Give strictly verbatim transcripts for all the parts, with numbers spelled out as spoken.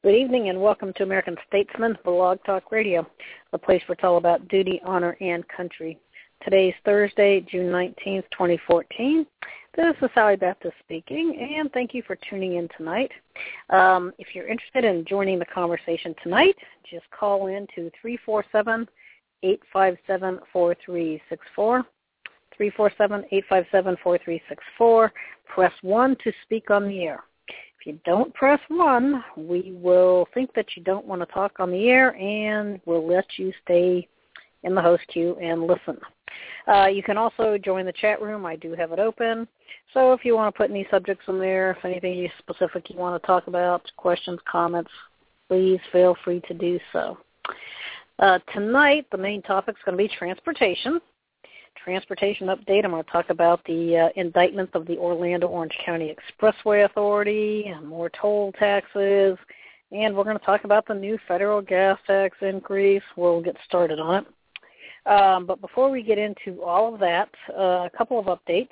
Good evening and welcome to American Statesman Blog Talk Radio, the place for all about duty, honor, and country. Today is Thursday, June nineteenth, twenty fourteen. This is Sally Baptist speaking, and thank you for tuning in tonight. Um, if you're interested in joining the conversation tonight, just call in to three four seven, eight five seven, four three six four. three four seven, eight five seven, four three six four. Press one to speak on the air. If you don't press one, we will think that you don't want to talk on the air, and we'll let you stay in the host queue and listen. Uh, you can also join the chat room. I do have it open. So if you want to put any subjects in there, if anything specific you want to talk about, questions, comments, please feel free to do so. Uh, tonight, the main topic is going to be transportation. Transportation update. I'm going to talk about the uh, indictment of the Orlando-Orange County Expressway Authority, more toll taxes, and we're going to talk about the new federal gas tax increase. We'll get started on it. Um, but before we get into all of that, uh, a couple of updates.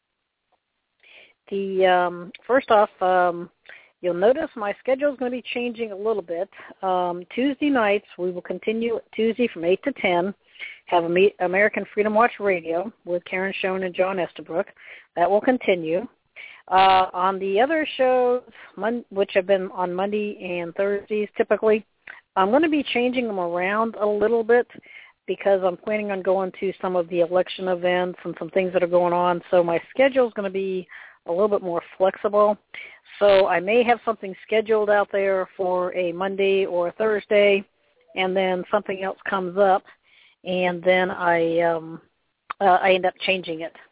The um, first off, um, you'll notice my schedule is going to be changing a little bit. Um, Tuesday nights, we will continue Tuesday from eight to ten. Have American Freedom Watch Radio with Karen Schoen and John Estabrook. That will continue. Uh, on the other shows, mon- which have been on Monday and Thursdays typically, I'm going to be changing them around a little bit because I'm planning on going to some of the election events and some things that are going on. So my schedule is going to be a little bit more flexible. So I may have something scheduled out there for a Monday or a Thursday, and then something else comes up. And then I um, uh, I end up changing it.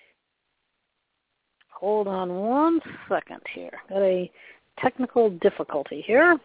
Hold on one second here. Got a technical difficulty here.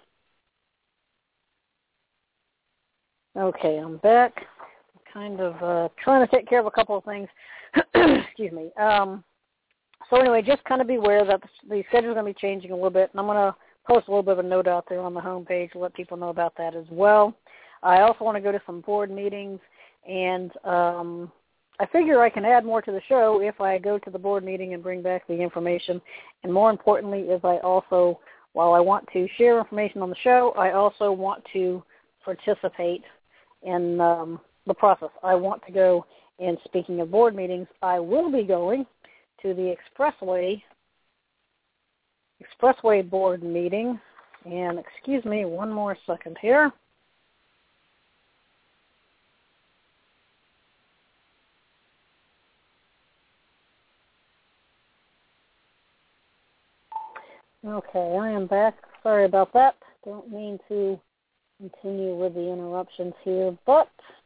Okay, I'm back. I'm kind of uh, trying to take care of a couple of things. Excuse me. Um, so anyway, just kind of be aware that the schedule is going to be changing a little bit, and I'm going to post a little bit of a note out there on the homepage to let people know about that as well. I also want to go to some board meetings, and um, I figure I can add more to the show if I go to the board meeting and bring back the information. And more importantly is I also, while I want to share information on the show, I also want to participate in um, the process. I want to go, and speaking of board meetings, I will be going to the Expressway, Expressway board meeting. And excuse me one more second here. Okay, I am back. Sorry about that. Don't mean to continue with the interruptions here, but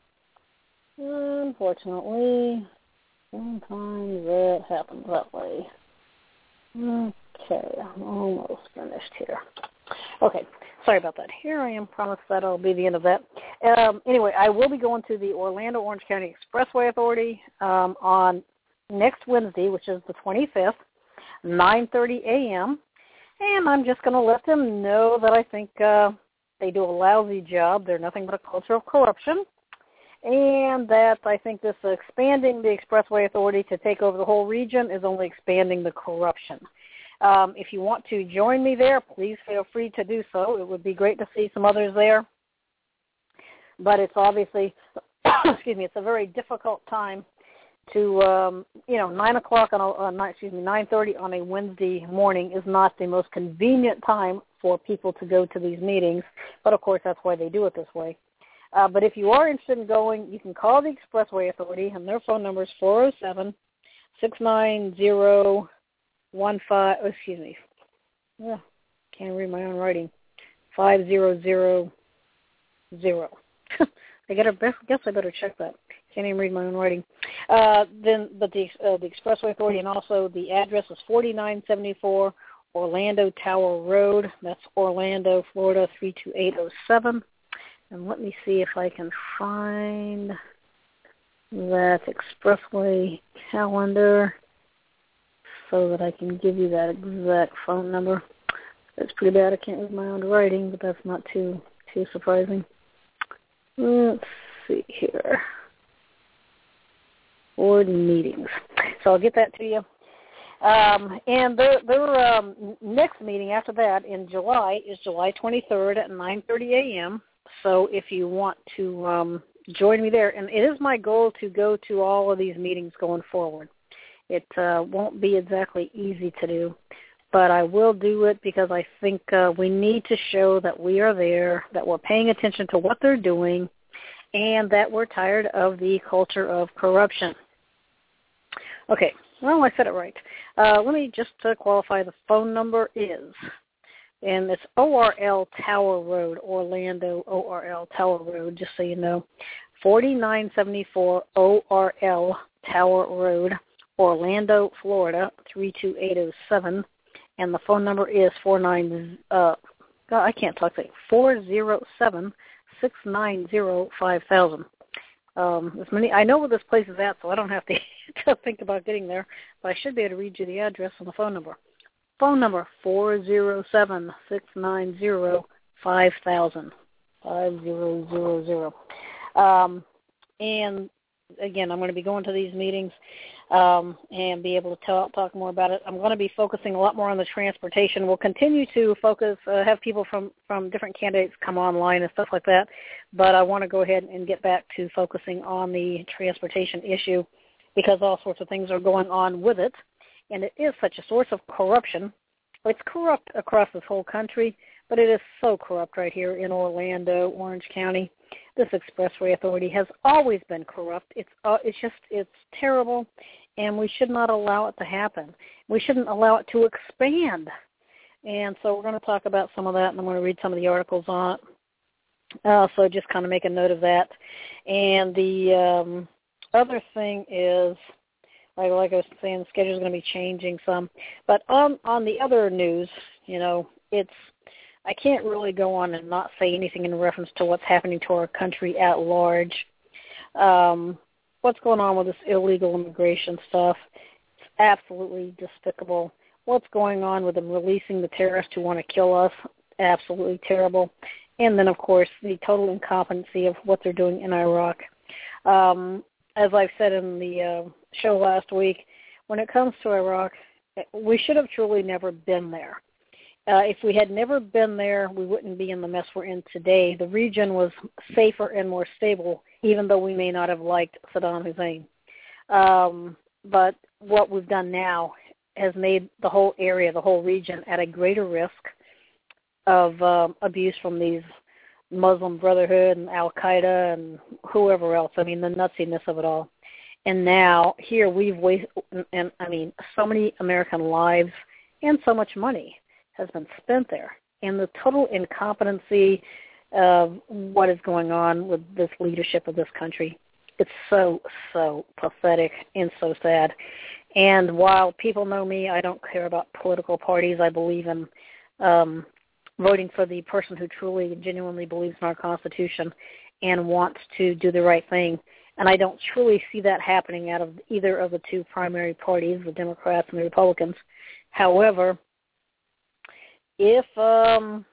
unfortunately, sometimes it happens that way. Okay, I'm almost finished here. Okay, sorry about that. Here I am. Promise that will be the end of that. Um, anyway, I will be going to the Orlando-Orange County Expressway Authority um, on next Wednesday, which is the twenty-fifth, nine thirty a.m., and I'm just going to let them know that I think uh, they do a lousy job. They're nothing but a culture of corruption. And that I think this expanding the Expressway Authority to take over the whole region is only expanding the corruption. Um, if you want to join me there, please feel free to do so. It would be great to see some others there. But it's obviously, excuse me, it's a very difficult time to, um, you know, nine o'clock on a, uh, excuse me, nine thirty on a Wednesday morning is not the most convenient time for people to go to these meetings, but of course that's why they do it this way. Uh, but if you are interested in going, you can call the Expressway Authority, and their phone number is four oh seven, six nine zero, one five, oh, excuse me, yeah, can't read my own writing, five zero zero zero. I gotta, guess I better check that. Can't even read my own writing. Uh, then, but the uh, the Expressway Authority, and also the address is forty-nine seventy-four Orlando Tower Road. That's Orlando, Florida three two eight oh seven. And let me see if I can find that Expressway calendar so that I can give you that exact phone number. That's pretty bad. I can't read my own writing, but that's not too too surprising. Let's see here. Board meetings. So I'll get that to you. Um, and their, their um, next meeting after that in July is July twenty-third at nine thirty a.m. So if you want to um, join me there, and it is my goal to go to all of these meetings going forward. It uh, won't be exactly easy to do, but I will do it because I think uh, we need to show that we are there, that we're paying attention to what they're doing, and that we're tired of the culture of corruption. Okay, well, I said it right. Uh, let me just uh, qualify. The phone number is, and it's O R L Tower Road, Orlando, O R L Tower Road, just so you know, forty-nine seventy-four O R L Tower Road, Orlando, Florida, three two eight oh seven, and the phone number is four nine, uh, God, I can't talk today, four zero seven, six nine zero, five thousand. Um, as many, I know where this place is at, so I don't have to, to think about getting there, but I should be able to read you the address and the phone number. Phone number, four zero seven, six nine zero, five thousand, five zero zero zero. Um, and, again, I'm going to be going to these meetings um, and be able to tell, talk more about it. I'm going to be focusing a lot more on the transportation. We'll continue to focus, uh, have people from, from different candidates come online and stuff like that, but I want to go ahead and get back to focusing on the transportation issue because all sorts of things are going on with it, and it is such a source of corruption. It's corrupt across this whole country, but it is so corrupt right here in Orlando, Orange County. This expressway authority has always been corrupt. It's uh, it's just, it's terrible, and we should not allow it to happen. We shouldn't allow it to expand. And so we're going to talk about some of that, and I'm going to read some of the articles on it. Uh, so just kind of make a note of that. And the um, other thing is, like, like I was saying, the schedule is going to be changing some. But on, on the other news, you know, it's, I can't really go on and not say anything in reference to what's happening to our country at large. Um, what's going on with this illegal immigration stuff? It's absolutely despicable. What's going on with them releasing the terrorists who want to kill us? Absolutely terrible. And then, of course, the total incompetency of what they're doing in Iraq. Um, as I've said in the uh, show last week, when it comes to Iraq, we should have truly never been there. Uh, if we had never been there, we wouldn't be in the mess we're in today. The region was safer and more stable, even though we may not have liked Saddam Hussein. Um, but what we've done now has made the whole area, the whole region, at a greater risk of um, abuse from these Muslim Brotherhood and Al-Qaeda and whoever else. I mean, the nutsiness of it all. And now here we've wasted, and I mean, so many American lives and so much money has been spent there, and the total incompetency of what is going on with this leadership of this country. It's so, so pathetic and so sad. And while people know me, I don't care about political parties. I believe in um, voting for the person who truly and genuinely believes in our Constitution and wants to do the right thing. And I don't truly see that happening out of either of the two primary parties, the Democrats and the Republicans. However, If um,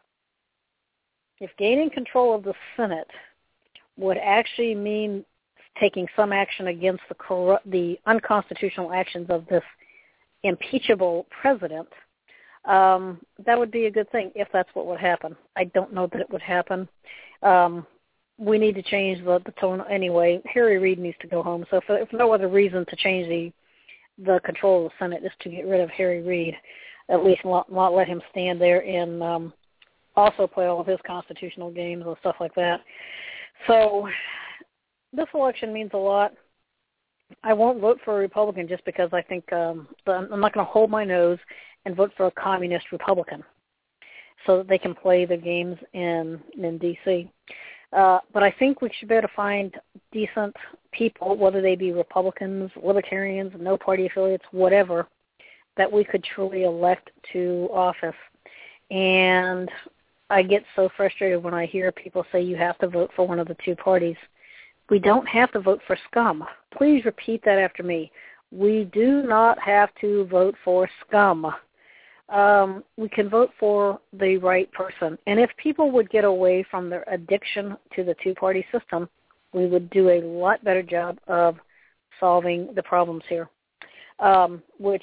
if gaining control of the Senate would actually mean taking some action against the corrupt, the unconstitutional actions of this impeachable president, um, that would be a good thing if that's what would happen. I don't know that it would happen. Um, we need to change the, the tone anyway. Harry Reid needs to go home. So if, if no other reason to change the the control of the Senate is to get rid of Harry Reid, at least not, not let him stand there and um, also play all of his constitutional games and stuff like that. So this election means a lot. I won't vote for a Republican just because I think um, I'm not going to hold my nose and vote for a communist Republican so that they can play their games in, in D C Uh, but I think we should be able to find decent people, whether they be Republicans, Libertarians, no party affiliates, whatever, that we could truly elect to office. And I get so frustrated when I hear people say you have to vote for one of the two parties. We don't have to vote for scum. Please repeat that after me. We do not have to vote for scum. Um, we can vote for the right person. And if people would get away from their addiction to the two-party system, we would do a lot better job of solving the problems here, um, which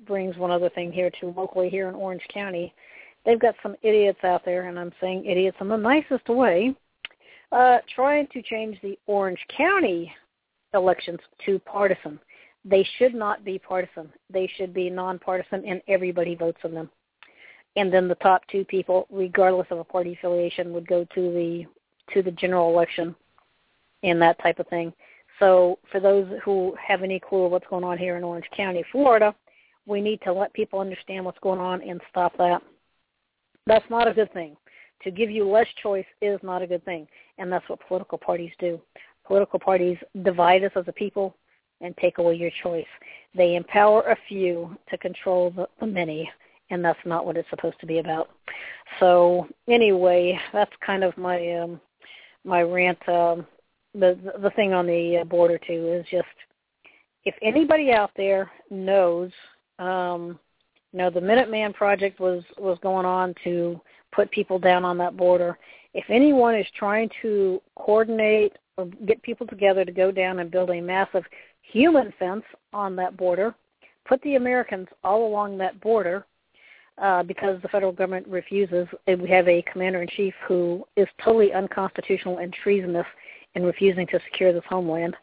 brings one other thing here too. Locally here in Orange County, they've got some idiots out there, and I'm saying idiots in the nicest way, uh, trying to change the Orange County elections to partisan. They should not be partisan. They should be nonpartisan, and everybody votes in them. And then the top two people, regardless of a party affiliation, would go to the to the general election and that type of thing. So for those who have any clue of what's going on here in Orange County, Florida, we need to let people understand what's going on and stop that. That's not a good thing. To give you less choice is not a good thing, and that's what political parties do. Political parties divide us as a people and take away your choice. They empower a few to control the, the many, and that's not what it's supposed to be about. So anyway, that's kind of my um, my rant. Um, the the thing on the border too is just, if anybody out there knows, um, you know, the Minuteman Project was was going on to put people down on that border. If anyone is trying to coordinate or get people together to go down and build a massive human fence on that border, put the Americans all along that border, uh, because the federal government refuses. We have a commander-in-chief who is totally unconstitutional and treasonous in refusing to secure this homeland.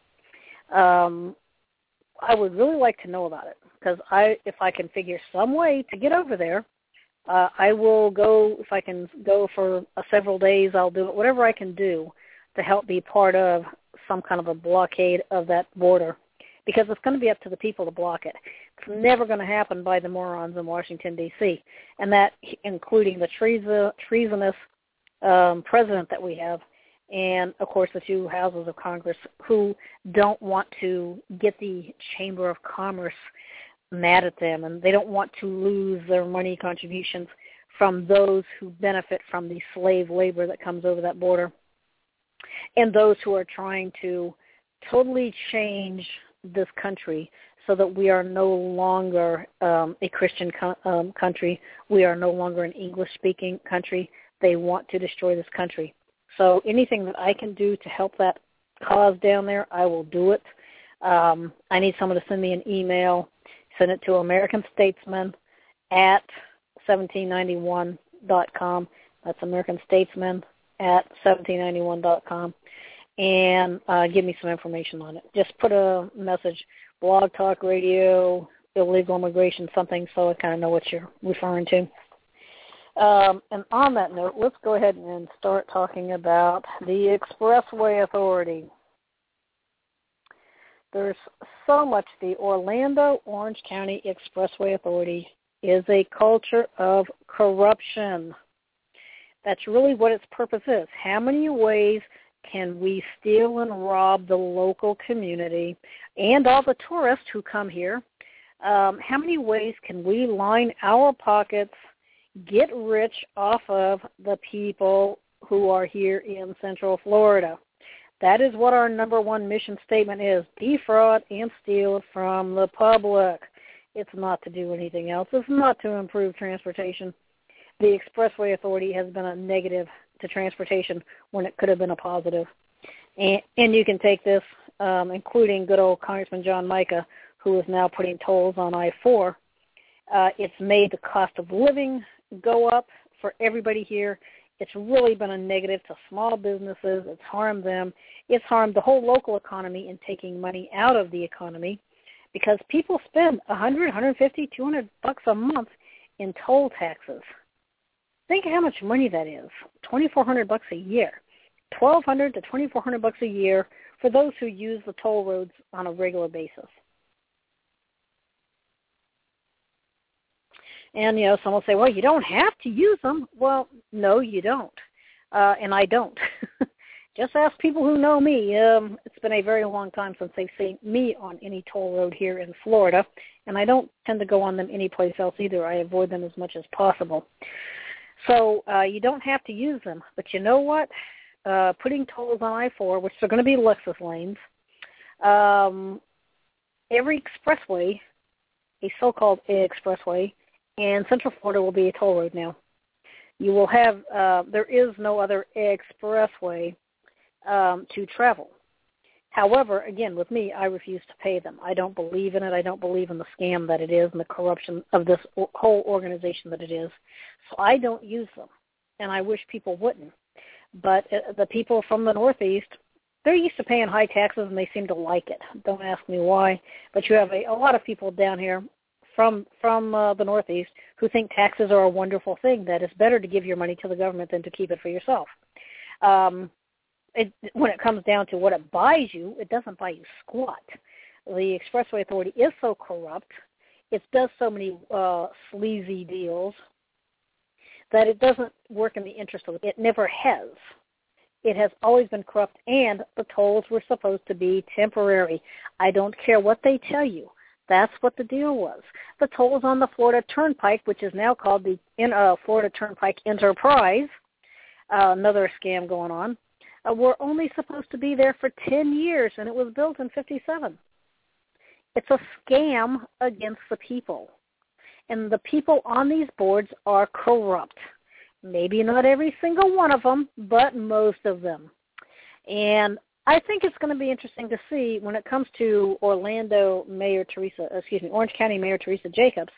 Um, I would really like to know about it, because I, if I can figure some way to get over there, uh, I will go. If I can go for uh, several days, I'll do it. Whatever I can do to help be part of some kind of a blockade of that border, because it's going to be up to the people to block it. It's never going to happen by the morons in Washington, D C, and that including the treason, treasonous um, president that we have, and, of course, the two houses of Congress who don't want to get the Chamber of Commerce mad at them, and they don't want to lose their money contributions from those who benefit from the slave labor that comes over that border, and those who are trying to totally change this country so that we are no longer um, a Christian co- um, country. We are no longer an English-speaking country. They want to destroy this country. So anything that I can do to help that cause down there, I will do it. Um, I need someone to send me an email. Send it to American Statesman at seventeen ninety-one dot com. That's American Statesman at seventeen ninety-one dot com. And uh, give me some information on it. Just put a message, Blog Talk Radio, illegal immigration, something, so I kind of know what you're referring to. Um, and on that note, let's go ahead and start talking about the Expressway Authority. There's so much. The Orlando Orange County Expressway Authority is a culture of corruption. That's really what its purpose is. How many ways can we steal and rob the local community and all the tourists who come here? Um, how many ways can we line our pockets, get rich off of the people who are here in Central Florida? That is what our number one mission statement is: defraud and steal from the public. It's not to do anything else. It's not to improve transportation. The Expressway Authority has been a negative to transportation when it could have been a positive. And, and you can take this, um, including good old Congressman John Mica, who is now putting tolls on I four. Uh, it's made the cost of living go up for everybody here. It's really been a negative to small businesses. It's harmed them. It's harmed the whole local economy in taking money out of the economy, because people spend one hundred, one hundred fifty, two hundred bucks a month in toll taxes. Think of how much money that is. twenty-four hundred bucks a year. twelve hundred to twenty-four hundred bucks a year for those who use the toll roads on a regular basis. And, you know, some will say, well, you don't have to use them. Well, no, you don't. Uh, and I don't. Just ask people who know me. Um, it's been a very long time since they've seen me on any toll road here in Florida, and I don't tend to go on them anyplace else either. I avoid them as much as possible. So uh, you don't have to use them. But you know what? Uh, putting tolls on I four, which are going to be Lexus lanes, um, every expressway, a so-called expressway, and Central Florida will be a toll road now. You will have, uh, there is no other expressway um, to travel. However, again, with me, I refuse to pay them. I don't believe in it. I don't believe in the scam that it is and the corruption of this whole organization that it is. So I don't use them, and I wish people wouldn't. But the people from the Northeast, they're used to paying high taxes, and they seem to like it. Don't ask me why. But you have a, a lot of people down here from from uh, the Northeast who think taxes are a wonderful thing, that it's better to give your money to the government than to keep it for yourself. Um, it, when it comes down to what it buys you, it doesn't buy you squat. The Expressway Authority is so corrupt, it does so many uh, sleazy deals, that it doesn't work in the interest of it. It never has. It has always been corrupt, and the tolls were supposed to be temporary. I don't care what they tell you. That's what the deal was. The tolls on the Florida Turnpike, which is now called the uh, Florida Turnpike Enterprise, uh, another scam going on, uh, were only supposed to be there for ten years, and it was built in fifty-seven. It's a scam against the people. And the people on these boards are corrupt. Maybe not every single one of them, but most of them. And I think it's going to be interesting to see when it comes to Orlando Mayor Teresa, excuse me, Orange County Mayor Teresa Jacobs.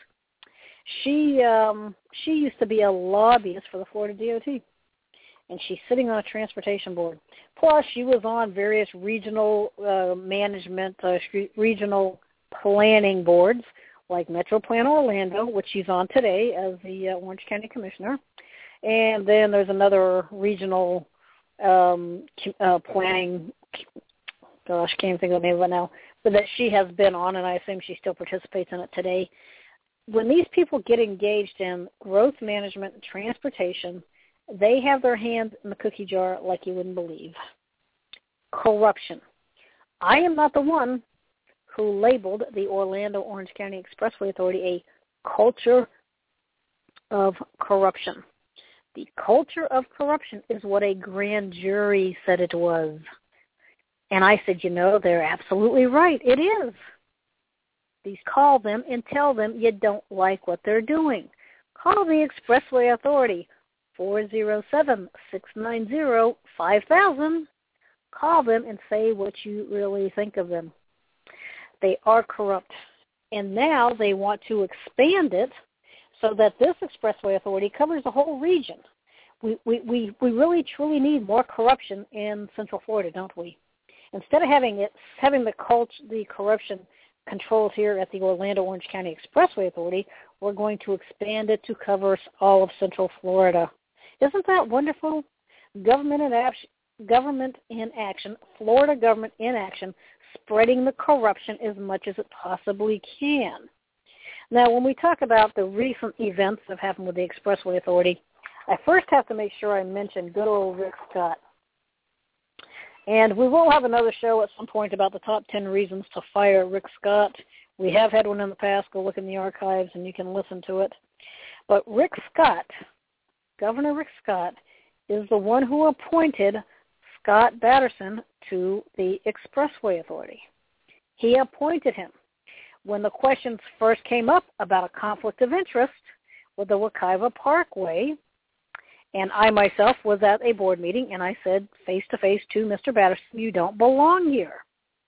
She um, she used to be a lobbyist for the Florida D O T, and she's sitting on a transportation board. Plus, she was on various regional uh, management, uh, regional planning boards, like Metro Plan Orlando, which she's on today as the uh, Orange County Commissioner. And then there's another regional um, uh, planning, gosh, I can't think of the name of it now, but that she has been on, and I assume she still participates in it today. When these people get engaged in growth management and transportation, they have their hands in the cookie jar like you wouldn't believe. Corruption. I am not the one who labeled the Orlando Orange County Expressway Authority a culture of corruption. The culture of corruption is what a grand jury said it was. And I said, you know, they're absolutely right. It is. Please call them and tell them you don't like what they're doing. Call the Expressway Authority, four oh seven, six nine zero, five thousand. Call them and say what you really think of them. They are corrupt, and now they want to expand it so that this Expressway Authority covers the whole region. We, we, we, we really, truly need more corruption in Central Florida, don't we? Instead of having it, having the cult, the corruption controlled here at the Orlando Orange County Expressway Authority, we're going to expand it to cover all of Central Florida. Isn't that wonderful? Government in action, government in action, Florida government in action, spreading the corruption as much as it possibly can. Now, when we talk about the recent events that have happened with the Expressway Authority, I first have to make sure I mention good old Rick Scott. And we will have another show at some point about the top ten reasons to fire Rick Scott. We have had one in the past. Go look in the archives and you can listen to it. But Rick Scott, Governor Rick Scott, is the one who appointed Scott Batterson to the Expressway Authority. He appointed him. When the questions first came up about a conflict of interest with the Wekiva Parkway, and I myself was at a board meeting, and I said face-to-face to Mister Batterson, you don't belong here.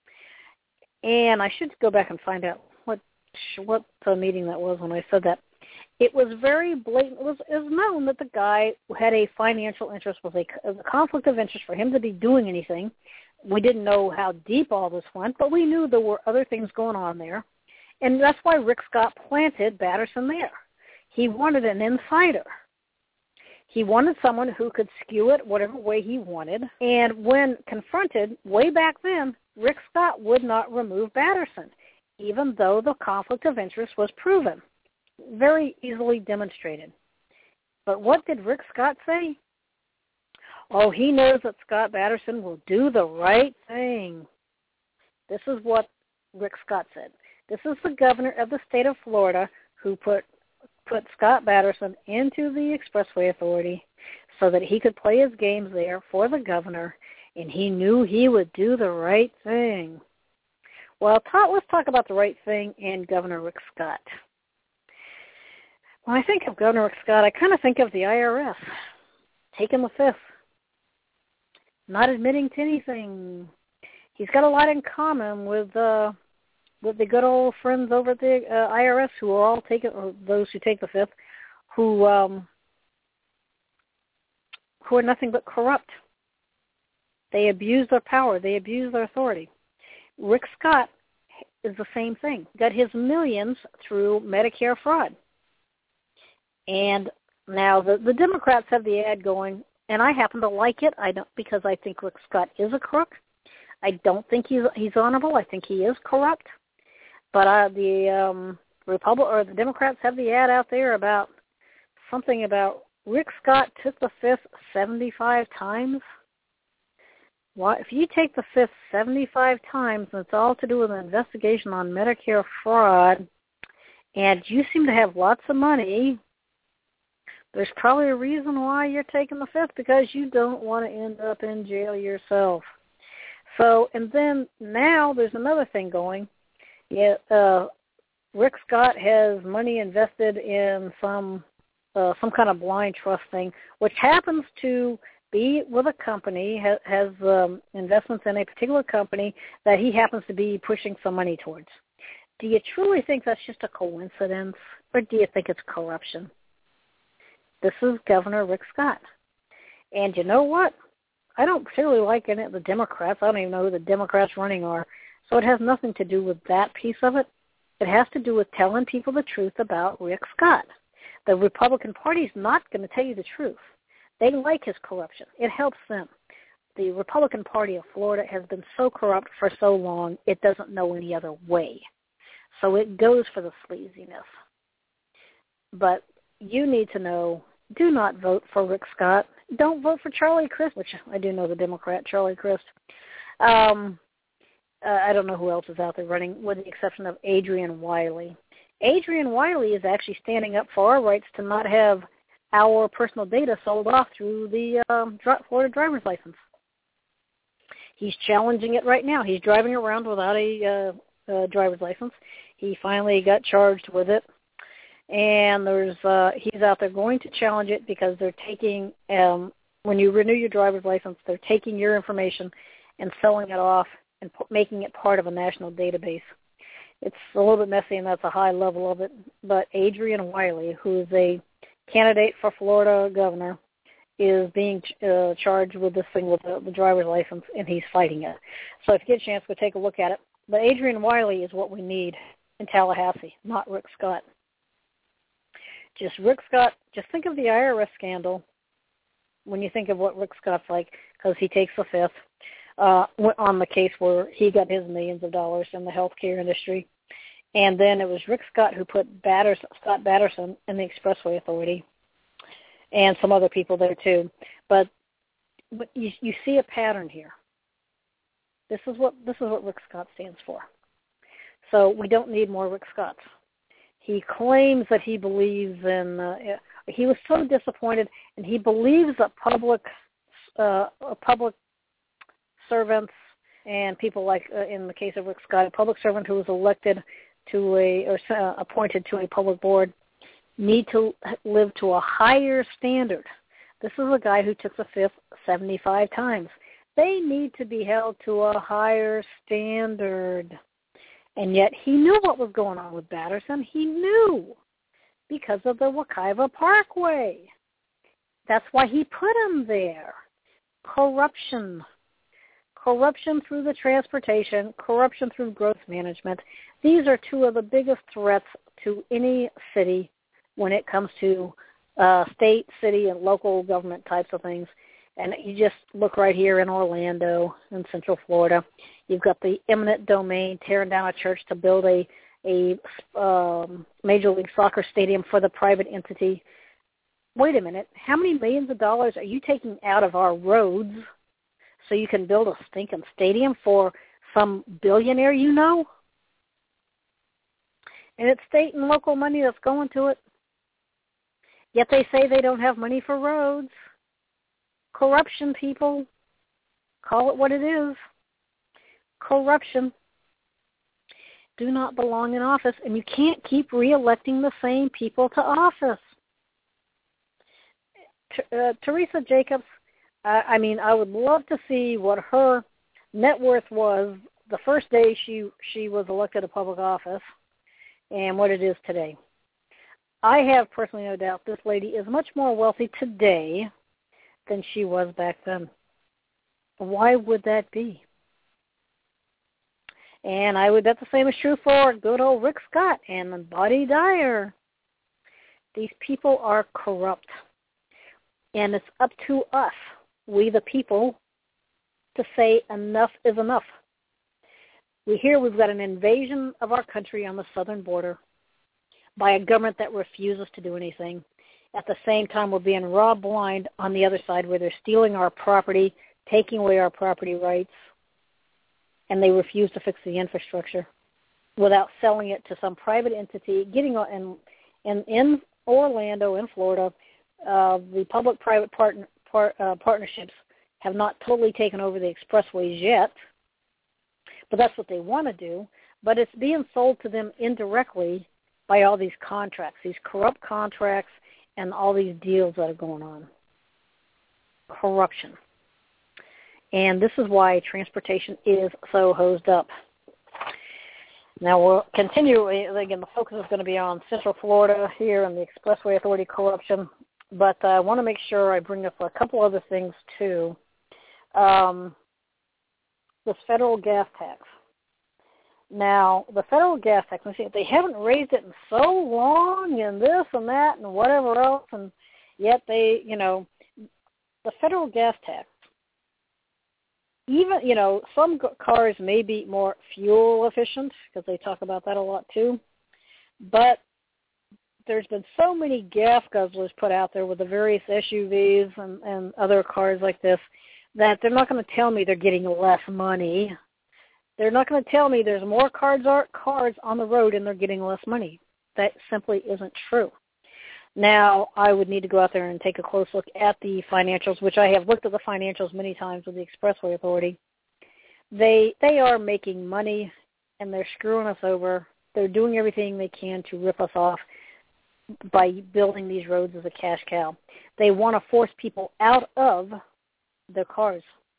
And I should go back and find out what what the meeting that was when I said that. It was very blatant. It was, it was known that the guy had a financial interest, was a, a conflict of interest for him to be doing anything. We didn't know how deep all this went, but we knew there were other things going on there. And that's why Rick Scott planted Batterson there. He wanted an insider. He wanted someone who could skew it whatever way he wanted. And when confronted, way back then, Rick Scott would not remove Batterson, even though the conflict of interest was proven. Very easily demonstrated. But what did Rick Scott say? Oh, he knows that Scott Batterson will do the right thing. This is what Rick Scott said. This is the governor of the state of Florida who put put Scott Batterson into the Expressway Authority so that he could play his games there for the governor, and he knew he would do the right thing. Well, ta- let's talk about the right thing and Governor Rick Scott. When I think of Governor Rick Scott, I kind of think of the I R S, taking the fifth, not admitting to anything. he's got a lot in common with uh, with the good old friends over at the uh, I R S who are all taking, or those who take the fifth, who um, who are nothing but corrupt. They abuse their power. They abuse their authority. Rick Scott is the same thing. Got his millions through Medicare fraud. And now the, the Democrats have the ad going, and I happen to like it. I don't because I think Rick Scott is a crook. I don't think he's he's honorable. I think he is corrupt. But uh, the um, Republic or the Democrats have the ad out there about something about Rick Scott took the fifth seventy-five times. Well, if you take the fifth seventy-five times, and it's all to do with an investigation on Medicare fraud, and you seem to have lots of money, there's probably a reason why you're taking the fifth, because you don't want to end up in jail yourself. So, and then now there's another thing going. Yeah, uh, Rick Scott has money invested in some uh, some kind of blind trust thing, which happens to be with a company, has, has um, investments in a particular company that he happens to be pushing some money towards. Do you truly think that's just a coincidence, or do you think it's corruption? This is Governor Rick Scott. And you know what? I don't particularly like any of the Democrats. I don't even know who the Democrats running are. So it has nothing to do with that piece of it. It has to do with telling people the truth about Rick Scott. The Republican Party is not going to tell you the truth. They like his corruption. It helps them. The Republican Party of Florida has been so corrupt for so long, it doesn't know any other way. So it goes for the sleaziness. But you need to know, do not vote for Rick Scott. Don't vote for Charlie Crist, which I do know the Democrat, Charlie Crist. Um, uh, I don't know who else is out there running, with the exception of Adrian Wiley. Adrian Wiley is actually standing up for our rights to not have our personal data sold off through the um, Florida driver's license. He's challenging it right now. He's driving around without a uh, uh, driver's license. He finally got charged with it. And there's uh, he's out there going to challenge it because they're taking, um, when you renew your driver's license, they're taking your information and selling it off and p- making it part of a national database. It's a little bit messy, and that's a high level of it. But Adrian Wiley, who is a candidate for Florida governor, is being uh, charged with this thing with the, the driver's license, and he's fighting it. So if you get a chance, go take a look at it. But Adrian Wiley is what we need in Tallahassee, not Rick Scott. Just Rick Scott, just think of the I R S scandal when you think of what Rick Scott's like, because he takes the fifth uh, on the case where he got his millions of dollars in the healthcare industry. And then it was Rick Scott who put Batterson, Scott Batterson in the Expressway Authority, and some other people there too. But, but you, you see a pattern here. This is what this is what Rick Scott stands for. So we don't need more Rick Scotts. He claims that he believes in. Uh, he was so disappointed, and he believes that public, uh, public servants and people like, uh, in the case of Rick Scott, a public servant who was elected to a or uh, appointed to a public board, need to live to a higher standard. This is a guy who took the fifth seventy-five times. They need to be held to a higher standard. And yet he knew what was going on with Batterson. He knew because of the Wekiva Parkway. That's why he put him there. Corruption. Corruption through the transportation, corruption through growth management. These are two of the biggest threats to any city when it comes to uh, state, city, and local government types of things. And you just look right here in Orlando, in Central Florida. You've got the eminent domain tearing down a church to build a a um, Major League Soccer stadium for the private entity. Wait a minute. How many millions of dollars are you taking out of our roads so you can build a stinking stadium for some billionaire you know? And it's state and local money that's going to it. Yet they say they don't have money for roads. Corruption, people. Call it what it is. Corruption. Do not belong in office, and you can't keep reelecting the same people to office. T- uh, Teresa Jacobs, uh, I mean, I would love to see what her net worth was the first day she she was elected to public office and what it is today. I have personally no doubt this lady is much more wealthy today than she was back then. Why would that be? And I would bet the same is true for good old Rick Scott and Buddy Dyer. These people are corrupt. And it's up to us, we the people, to say enough is enough. We hear we've got an invasion of our country on the southern border by a government that refuses to do anything. At the same time, we're being robbed blind on the other side where they're stealing our property, taking away our property rights, and they refuse to fix the infrastructure without selling it to some private entity. Getting in, in, in Orlando, in Florida, uh, the public-private partner, part, uh, partnerships have not totally taken over the expressways yet, but that's what they want to do. But it's being sold to them indirectly by all these contracts, these corrupt contracts, and all these deals that are going on. Corruption. And this is why transportation is so hosed up. Now we'll continue. Again, the focus is going to be on Central Florida here and the Expressway Authority corruption. But I want to make sure I bring up a couple other things too. Um, this federal gas tax. Now, the federal gas tax, see, they haven't raised it in so long and this and that and whatever else, and yet they, you know, the federal gas tax, even, you know, some cars may be more fuel efficient because they talk about that a lot too, but there's been so many gas guzzlers put out there with the various S U Vs and, and other cars like this that they're not going to tell me they're getting less money. They're not going to tell me there's more cars, cars on the road and they're getting less money. That simply isn't true. Now, I would need to go out there and take a close look at the financials, which I have looked at the financials many times with the Expressway Authority. They they are making money, and they're screwing us over. They're doing everything they can to rip us off by building these roads as a cash cow. They want to force people out of their cars.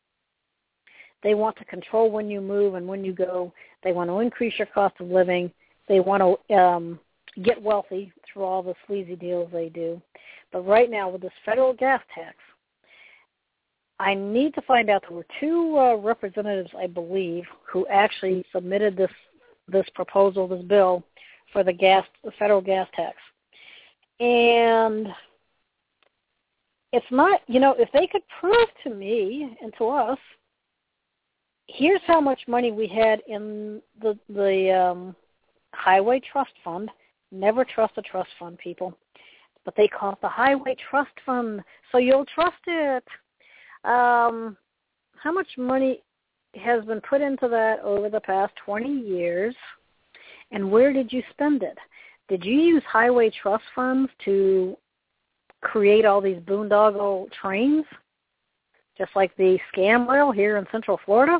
They want to control when you move and when you go. They want to increase your cost of living. They want to um, get wealthy through all the sleazy deals they do. But right now, with this federal gas tax, I need to find out. There were two uh, representatives, I believe, who actually submitted this this proposal, this bill, for the gas, the federal gas tax. And it's not, you know, if they could prove to me and to us, here's how much money we had in the the um, Highway Trust Fund. Never trust a trust fund, people. But they call it the Highway Trust Fund, so you'll trust it. Um, how much money has been put into that over the past twenty years, and where did you spend it? Did you use Highway Trust Funds to create all these boondoggle trains, just like the scam rail here in Central Florida?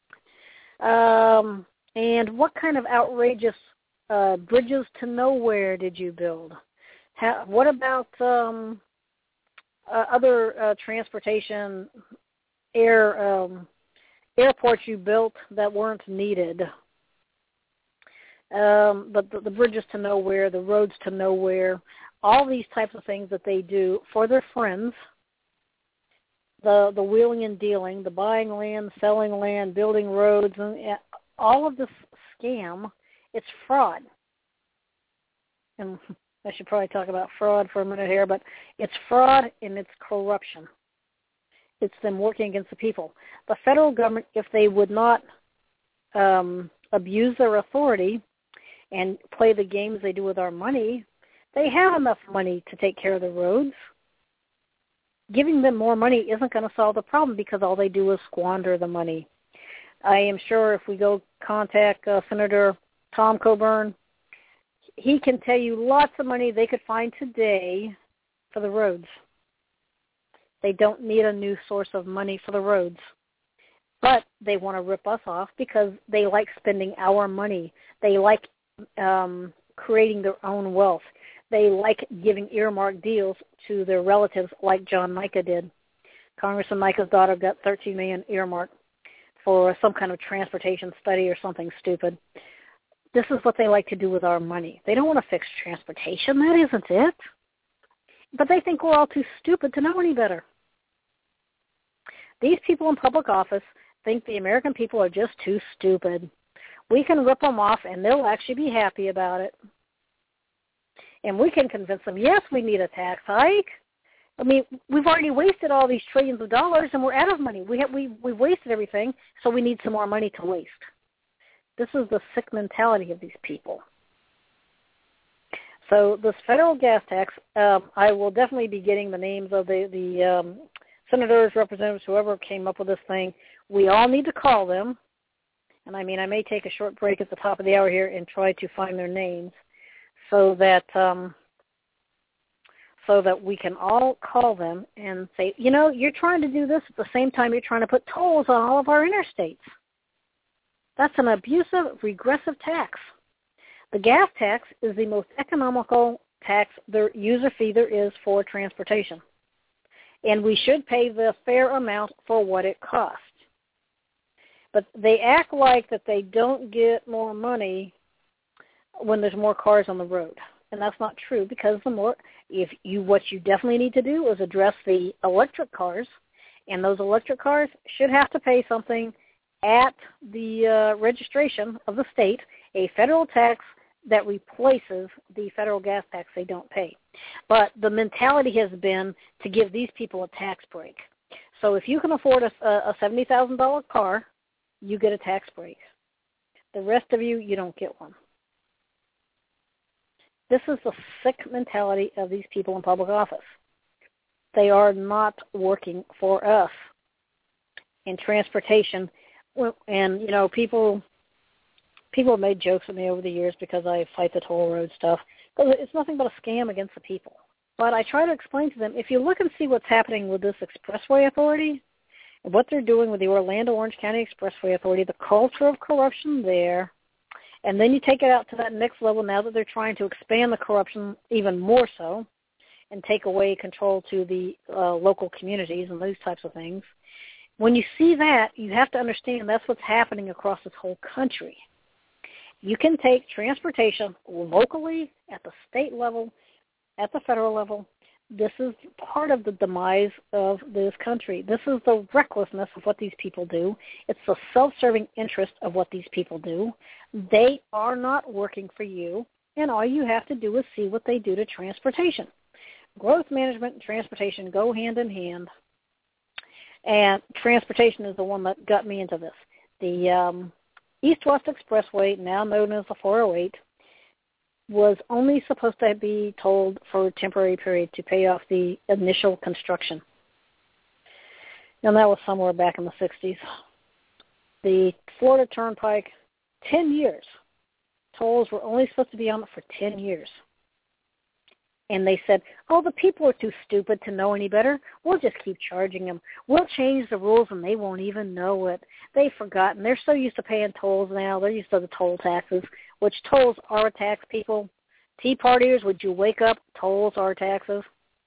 Um, and what kind of outrageous uh, bridges to nowhere did you build? How, what about um, uh, other uh, transportation air um, airports you built that weren't needed? Um, but the, the bridges to nowhere, the roads to nowhere, all these types of things that they do for their friends, the the wheeling and dealing, the buying land, selling land, building roads, and all of this scam, it's fraud. And I should probably talk about fraud for a minute here, but it's fraud and it's corruption. It's them working against the people. The federal government, if they would not um, abuse their authority and play the games they do with our money, they have enough money to take care of the roads. Giving them more money isn't going to solve the problem because all they do is squander the money. I am sure if we go contact uh, Senator Tom Coburn, he can tell you lots of money they could find today for the roads. They don't need a new source of money for the roads. But they want to rip us off because they like spending our money. They like um, creating their own wealth. They like giving earmark deals to their relatives like John Mica did. Congressman Mica's daughter got thirteen million dollars earmarked for some kind of transportation study or something stupid. This is what they like to do with our money. They don't want to fix transportation. That isn't it. But they think we're all too stupid to know any better. These people in public office think the American people are just too stupid. We can rip them off, and they'll actually be happy about it. And we can convince them, yes, we need a tax hike. I mean, we've already wasted all these trillions of dollars, and we're out of money. We have, we, we've wasted everything, so we need some more money to waste. This is the sick mentality of these people. So this federal gas tax, um, I will definitely be getting the names of the, the um, senators, representatives, whoever came up with this thing. We all need to call them. And I mean, I may take a short break at the top of the hour here and try to find their names so that um, so that we can all call them and say, you know, you're trying to do this at the same time you're trying to put tolls on all of our interstates. That's an abusive, regressive tax. The gas tax is the most economical tax, the user fee there is for transportation. And we should pay the fair amount for what it costs. But they act like that they don't get more money when there's more cars on the road. And that's not true, because the more, if you, what you definitely need to do is address the electric cars, and those electric cars should have to pay something at the uh, registration of the state, a federal tax that replaces the federal gas tax they don't pay. But the mentality has been to give these people a tax break. So if you can afford a, a seventy thousand dollars car, you get a tax break. The rest of you, you don't get one. This is the sick mentality of these people in public office. They are not working for us in transportation. And, you know, people people have made jokes with me over the years because I fight the toll road stuff. But it's nothing but a scam against the people. But I try to explain to them, if you look and see what's happening with this expressway authority, and what they're doing with the Orlando Orange County Expressway Authority, the culture of corruption there, and then you take it out to that next level now that they're trying to expand the corruption even more so and take away control to the uh, local communities and those types of things. When you see that, you have to understand that's what's happening across this whole country. You can take transportation locally, at the state level, at the federal level. This is part of the demise of this country. This is the recklessness of what these people do. It's the self-serving interest of what these people do. They are not working for you, and all you have to do is see what they do to transportation. Growth management and transportation go hand in hand, and transportation is the one that got me into this. The um, East-West Expressway, now known as the four oh eight, was only supposed to be told for a temporary period to pay off the initial construction. And that was somewhere back in the sixties. The Florida Turnpike, ten years. Tolls were only supposed to be on it for ten years. And they said, oh, the people are too stupid to know any better. We'll just keep charging them. We'll change the rules and they won't even know it. They've forgotten. They're so used to paying tolls now. They're used to the toll taxes, which tolls are a tax, people. Tea partiers, would you wake up? Tolls are taxes.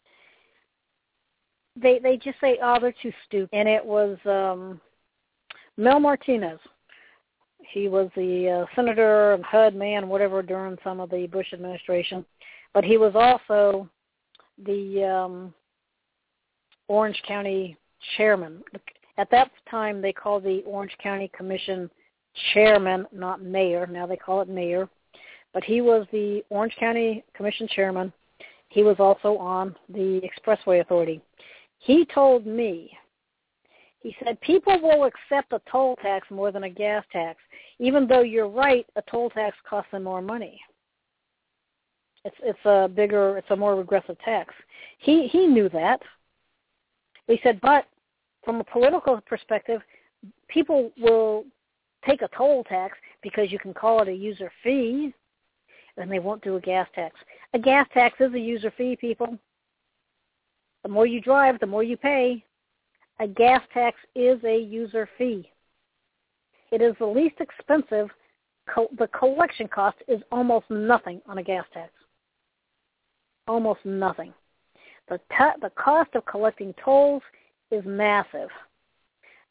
They they just say, oh, they're too stupid. And it was um, Mel Martinez. He was the uh, senator and H U D man, whatever, during some of the Bush administration. But he was also the um, Orange County chairman. At that time, they called the Orange County Commission chairman, not mayor. Now they call it mayor. But he was the Orange County Commission chairman. He was also on the Expressway Authority. He told me, he said, people will accept a toll tax more than a gas tax, even though you're right, a toll tax costs them more money. It's it's a bigger, it's a more regressive tax. He he knew that. He said, but from a political perspective, people will take a toll tax because you can call it a user fee, and they won't do a gas tax. A gas tax is a user fee, people. The more you drive, the more you pay. A gas tax is a user fee. It is the least expensive. Co- the collection cost is almost nothing on a gas tax. Almost nothing. The, t- the cost of collecting tolls is massive.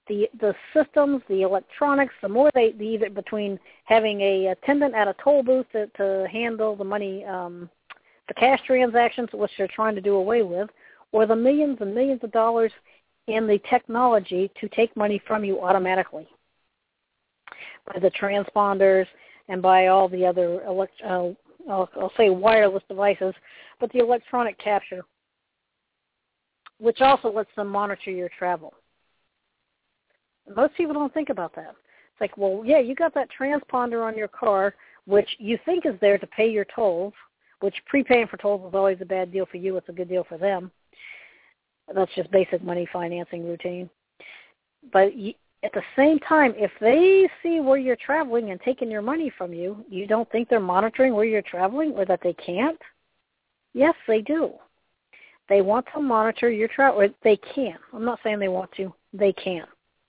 the the systems, the electronics, the more they leave it between having a attendant at a toll booth to, to handle the money, um, the cash transactions, which they're trying to do away with, or the millions and millions of dollars in the technology to take money from you automatically by the transponders and by all the other, elect- uh, I'll, I'll say wireless devices, but the electronic capture, which also lets them monitor your travel. Most people don't think about that. It's like, well, yeah, you got that transponder on your car, which you think is there to pay your tolls, which prepaying for tolls is always a bad deal for you. It's a good deal for them. That's just basic money financing routine. But you, at the same time, if they see where you're traveling and taking your money from you, you don't think they're monitoring where you're traveling or that they can't? Yes, they do. They want to monitor your travel. They can. I'm not saying they want to. They can.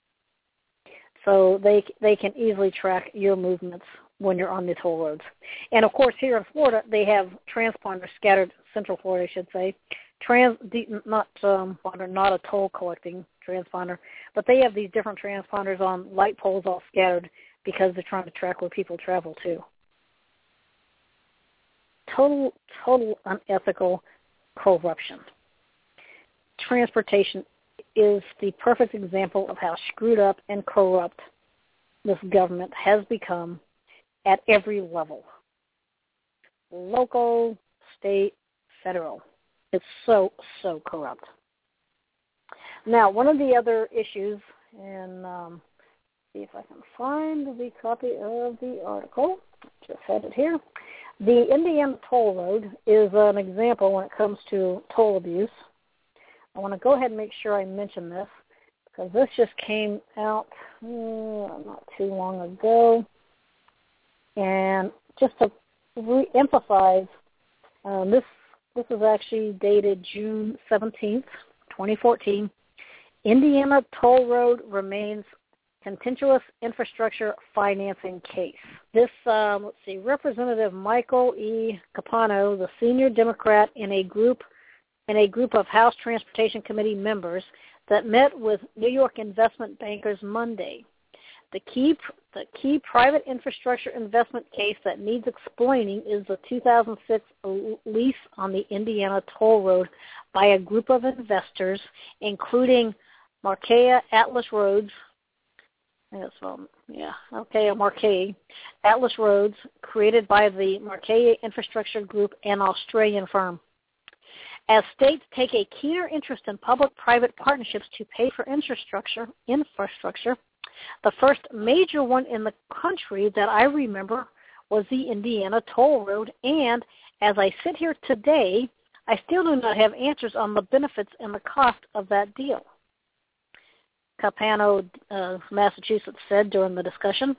So they they can easily track your movements when you're on the toll roads. And, of course, here in Florida, they have transponders scattered, Central Florida, I should say, trans not um, not a toll collecting transponder, but they have these different transponders on light poles all scattered because they're trying to track where people travel to. Total, total unethical corruption. Transportation is the perfect example of how screwed up and corrupt this government has become at every level. Local, state, federal. It's so, so corrupt. Now, one of the other issues, and um, see if I can find the copy of the article. Just had it here. The Indiana Toll Road is an example when it comes to toll abuse. I want to go ahead and make sure I mention this because this just came out uh, not too long ago. And just to re-emphasize, um, this this is actually dated June seventeenth, twenty fourteen. Indiana Toll Road remains contentious infrastructure financing case. This, um, let's see, Representative Michael E. Capano, the senior Democrat in a group in a group of House Transportation Committee members that met with New York investment bankers Monday. The key, the key private infrastructure investment case that needs explaining is the two thousand six lease on the Indiana Toll Road by a group of investors, including Marquea Atlas Roads, Yes, well, yeah, okay, Marquee, Atlas Roads, created by the Marquee Infrastructure Group, an Australian firm. As states take a keener interest in public-private partnerships to pay for infrastructure, infrastructure, the first major one in the country that I remember was the Indiana Toll Road, and as I sit here today, I still do not have answers on the benefits and the cost of that deal. Capano, uh, Massachusetts, said during the discussion.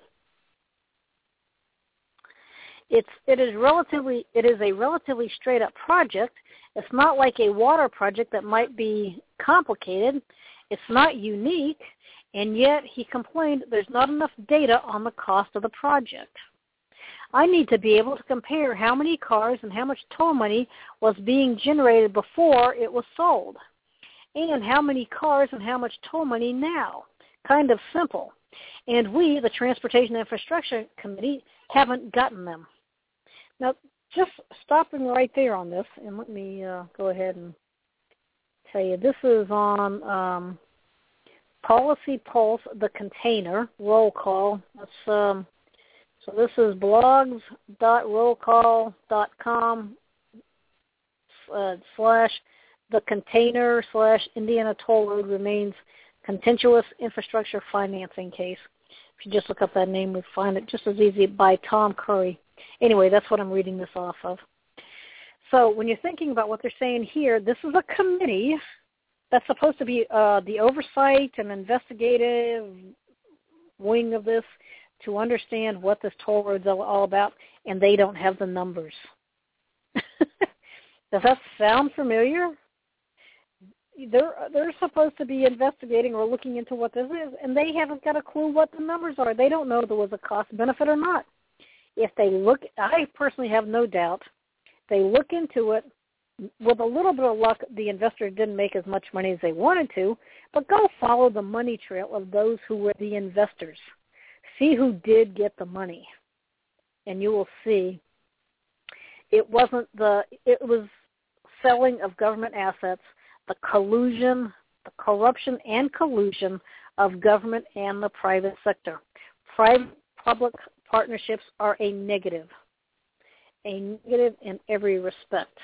It's it is relatively it is a relatively straight up project. It's not like a water project that might be complicated. It's not unique, and yet he complained there's not enough data on the cost of the project. I need to be able to compare how many cars and how much toll money was being generated before it was sold, and how many cars and how much toll money now. Kind of simple. And we, the Transportation Infrastructure Committee, haven't gotten them. Now, just stopping right there on this, and let me uh, go ahead and tell you, this is on um, Policy Pulse, the container, roll call. That's, um, so this is blogs dot roll call dot com uh, slash the container slash Indiana Toll Road remains contentious infrastructure financing case. If you just look up that name, we'll find it just as easy by Tom Curry. Anyway, that's what I'm reading this off of. So when you're thinking about what they're saying here, this is a committee that's supposed to be uh, the oversight and investigative wing of this to understand what this toll road is all about, and they don't have the numbers. Does that sound familiar? They're, they're supposed to be investigating or looking into what this is, and they haven't got a clue what the numbers are. They don't know if there was a cost benefit or not. If they look, I personally have no doubt, they look into it with a little bit of luck, the investor didn't make as much money as they wanted to, but go follow the money trail of those who were the investors. See who did get the money, and you will see it wasn't the, it was selling of government assets, the collusion, the corruption and collusion of government and the private sector. Private-public partnerships are a negative, a negative in every respect.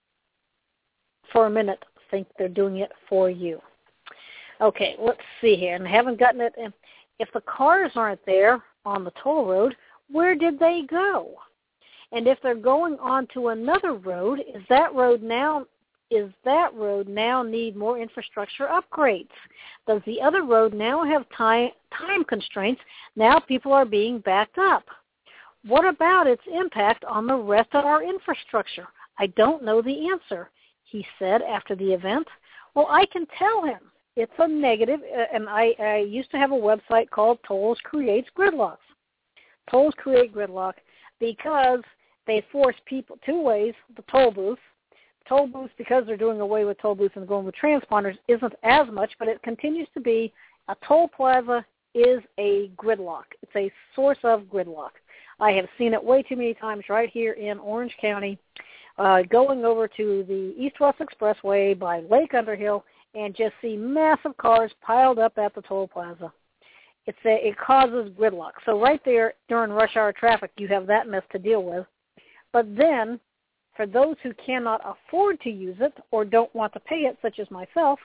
For a minute, think they're doing it for you. Okay, let's see here. And I haven't gotten it. If the cars aren't there on the toll road, where did they go? And if they're going on to another road, is that road now is that road now need more infrastructure upgrades? Does the other road now have time time constraints? Now people are being backed up. What about its impact on the rest of our infrastructure? I don't know the answer, he said after the event. Well, I can tell him. It's a negative, and I, I used to have a website called Tolls Creates Gridlocks. Tolls create gridlock because they force people two ways, the toll booth. Toll booths, because they're doing away with toll booths and going with transponders, isn't as much, but it continues to be a toll plaza is a gridlock. It's a source of gridlock. I have seen it way too many times right here in Orange County, uh, going over to the East-West Expressway by Lake Underhill and just see massive cars piled up at the toll plaza. It's a, it causes gridlock. So right there during rush hour traffic, you have that mess to deal with. But then, for those who cannot afford to use it or don't want to pay it, such as myself,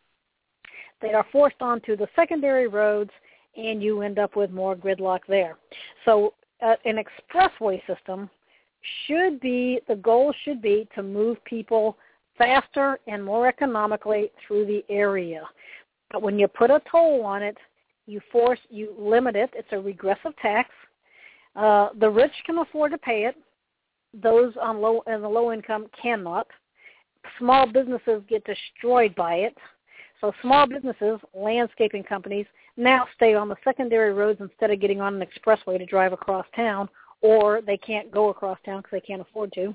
they are forced onto the secondary roads, and you end up with more gridlock there. So uh, an expressway system should be, the goal should be to move people faster and more economically through the area. But when you put a toll on it, you force, you limit it. It's a regressive tax. Uh, the rich can afford to pay it. Those on low and the low income cannot. Small businesses get destroyed by it. So small businesses, landscaping companies, now stay on the secondary roads instead of getting on an expressway to drive across town, or they can't go across town because they can't afford to.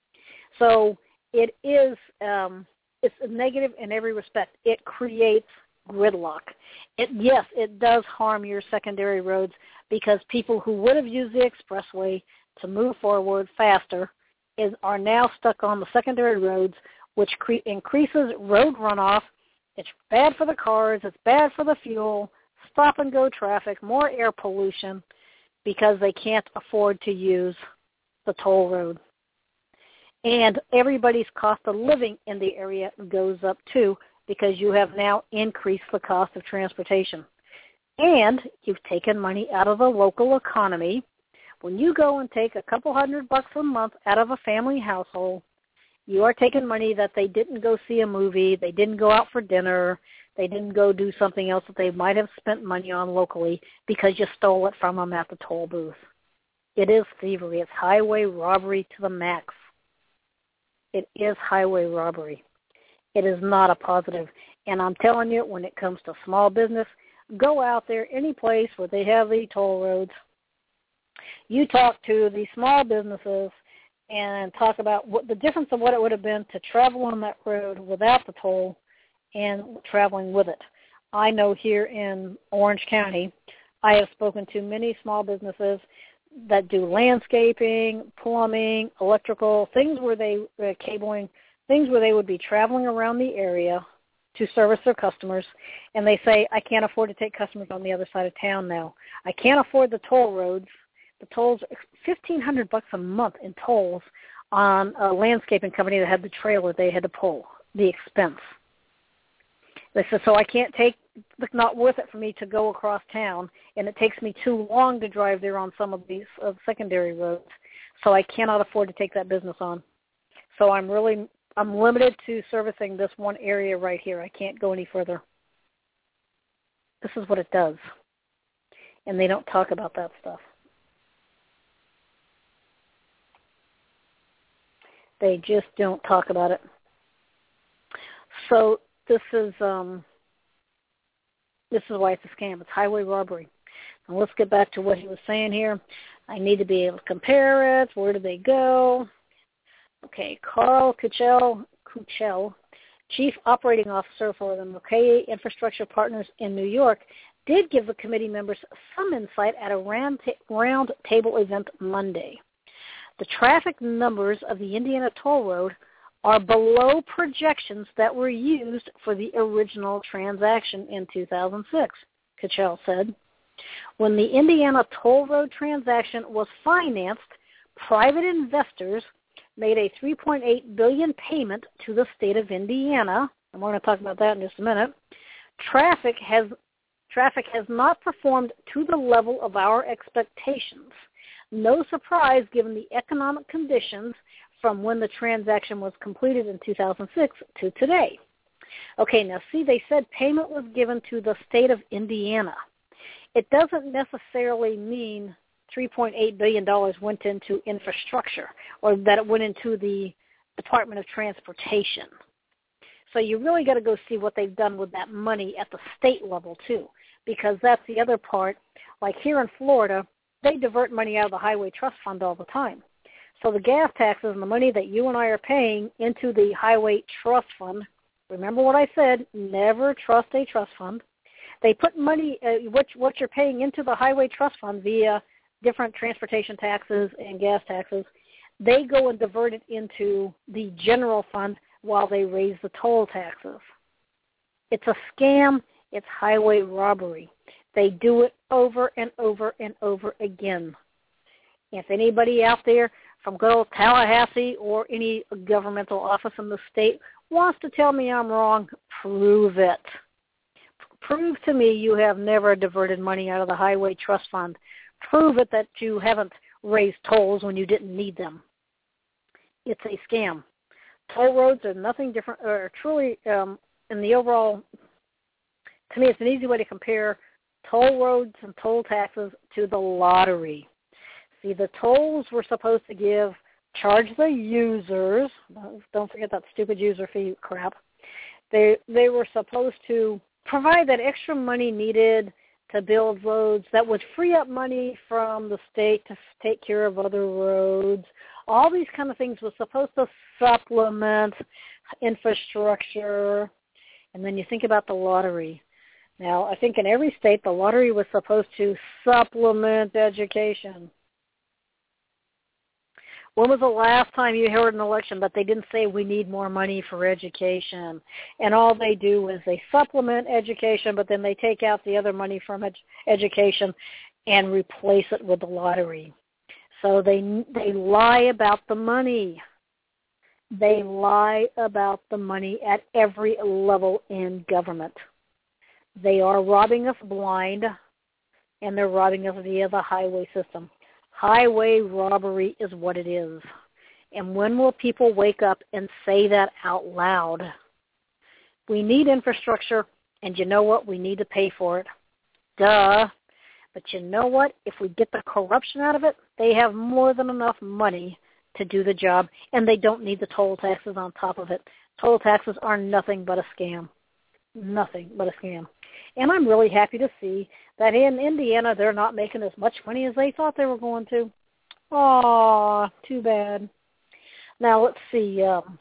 So it is um, it's a negative in every respect. It creates gridlock. It, yes, it does harm your secondary roads because people who would have used the expressway to move forward faster is are now stuck on the secondary roads, which cre- increases road runoff. It's bad for the cars. It's bad for the fuel, stop-and-go traffic, more air pollution because they can't afford to use the toll road. And everybody's cost of living in the area goes up, too, because you have now increased the cost of transportation. And you've taken money out of the local economy. When you go and take a couple hundred bucks a month out of a family household, you are taking money that they didn't go see a movie, they didn't go out for dinner, they didn't go do something else that they might have spent money on locally because you stole it from them at the toll booth. It is thievery. It's highway robbery to the max. It is highway robbery. It is not a positive. And I'm telling you, when it comes to small business, go out there any place where they have the toll roads. You talk to the small businesses and talk about what the difference of what it would have been to travel on that road without the toll and traveling with it. I know here in Orange County, I have spoken to many small businesses that do landscaping, plumbing, electrical, things where they, uh, cabling, things where they would be traveling around the area to service their customers, and they say, I can't afford to take customers on the other side of town now. I can't afford the toll roads. The tolls, fifteen hundred bucks a month in tolls on a landscaping company that had the trailer they had to pull, the expense. They said, so I can't take, it's not worth it for me to go across town, and it takes me too long to drive there on some of these uh, secondary roads, so I cannot afford to take that business on. So I'm really, I'm limited to servicing this one area right here. I can't go any further. This is what it does. And they don't talk about that stuff. They just don't talk about it. So this is um, this is why it's a scam. It's highway robbery. Now let's get back to what he was saying here. I need to be able to compare it. Where do they go? Okay, Carl Kuchel, Kuchel, Chief Operating Officer for the Mulcahy Infrastructure Partners in New York, did give the committee members some insight at a round, ta- round table event Monday. The traffic numbers of the Indiana Toll Road are below projections that were used for the original transaction in two thousand six, Kuchel said. When the Indiana Toll Road transaction was financed, private investors made a three point eight billion dollars payment to the state of Indiana, and we're going to talk about that in just a minute. Traffic has traffic has not performed to the level of our expectations. No surprise given the economic conditions from when the transaction was completed in two thousand six to today. Okay, now see, they said payment was given to the state of Indiana. It doesn't necessarily mean three point eight billion dollars went into infrastructure or that it went into the Department of Transportation. So you really got to go see what they've done with that money at the state level too, because that's the other part. Like here in Florida, they divert money out of the Highway Trust Fund all the time. So the gas taxes and the money that you and I are paying into the Highway Trust Fund, remember what I said, never trust a trust fund. They put money, uh, what, what you're paying into the Highway Trust Fund via different transportation taxes and gas taxes, they go and divert it into the general fund while they raise the toll taxes. It's a scam. It's highway robbery. They do it over and over and over again. If anybody out there from good old Tallahassee or any governmental office in the state wants to tell me I'm wrong, prove it. Prove to me you have never diverted money out of the Highway Trust Fund. Prove it that you haven't raised tolls when you didn't need them. It's a scam. Toll roads are nothing different, or truly, um, in the overall, to me it's an easy way to compare toll roads and toll taxes to the lottery. See, the tolls were supposed to give, charge the users, don't forget that stupid user fee crap, they they were supposed to provide that extra money needed to build roads that would free up money from the state to take care of other roads. All these kind of things were supposed to supplement infrastructure. And then you think about the lottery. Now, I think in every state, the lottery was supposed to supplement education. When was the last time you heard an election that they didn't say we need more money for education? And all they do is they supplement education, but then they take out the other money from ed- education and replace it with the lottery. So they they lie about the money. They lie about the money at every level in government. They are robbing us blind, and they're robbing us via the highway system. Highway robbery is what it is. And when will people wake up and say that out loud? We need infrastructure, and you know what? We need to pay for it. Duh. But you know what? If we get the corruption out of it, they have more than enough money to do the job, and they don't need the toll taxes on top of it. Toll taxes are nothing but a scam. Nothing but a scam. And I'm really happy to see that in Indiana they're not making as much money as they thought they were going to. Aw, too bad. Now let's see. Um,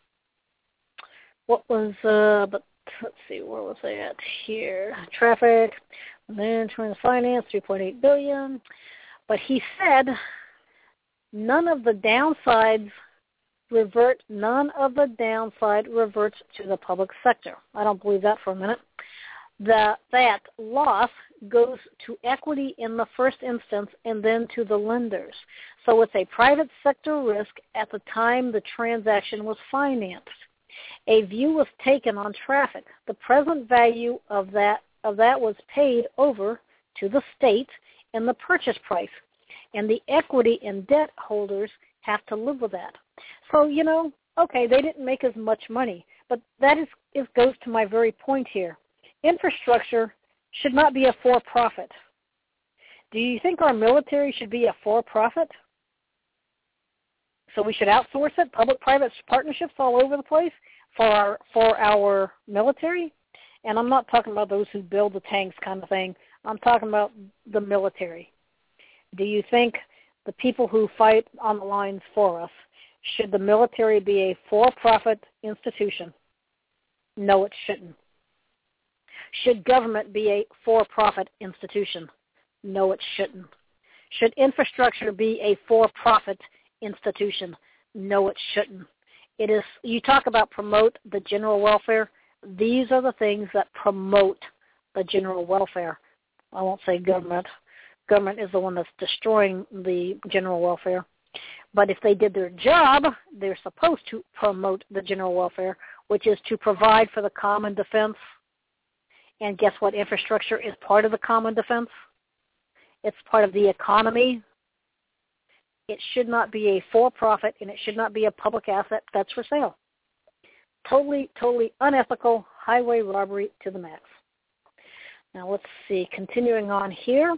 what was, uh, but let's see, where was I at here? Traffic, management, finance, three point eight billion dollars. But he said none of the downsides revert, none of the downside reverts to the public sector. I don't believe that for a minute. That that loss goes to equity in the first instance and then to the lenders. So it's a private sector risk at the time the transaction was financed. A view was taken on traffic. The present value of that of that was paid over to the state in the purchase price, and the equity and debt holders have to live with that. So, you know, okay, they didn't make as much money, but that is, is goes to my very point here. Infrastructure should not be a for-profit. Do you think our military should be a for-profit? So we should outsource it, public-private partnerships all over the place for our, for our military? And I'm not talking about those who build the tanks kind of thing. I'm talking about the military. Do you think the people who fight on the lines for us Should the military be a for-profit institution? No, it shouldn't. Should government be a for-profit institution? No, it shouldn't. Should infrastructure be a for-profit institution? No, it shouldn't. It is. You talk about promote the general welfare. These are the things that promote the general welfare. I won't say government. Government is the one that's destroying the general welfare. But if they did their job, they're supposed to promote the general welfare, which is to provide for the common defense. And guess what? Infrastructure is part of the common defense. It's part of the economy. It should not be a for-profit, and it should not be a public asset that's for sale. Totally, totally unethical highway robbery to the max. Now let's see, continuing on here.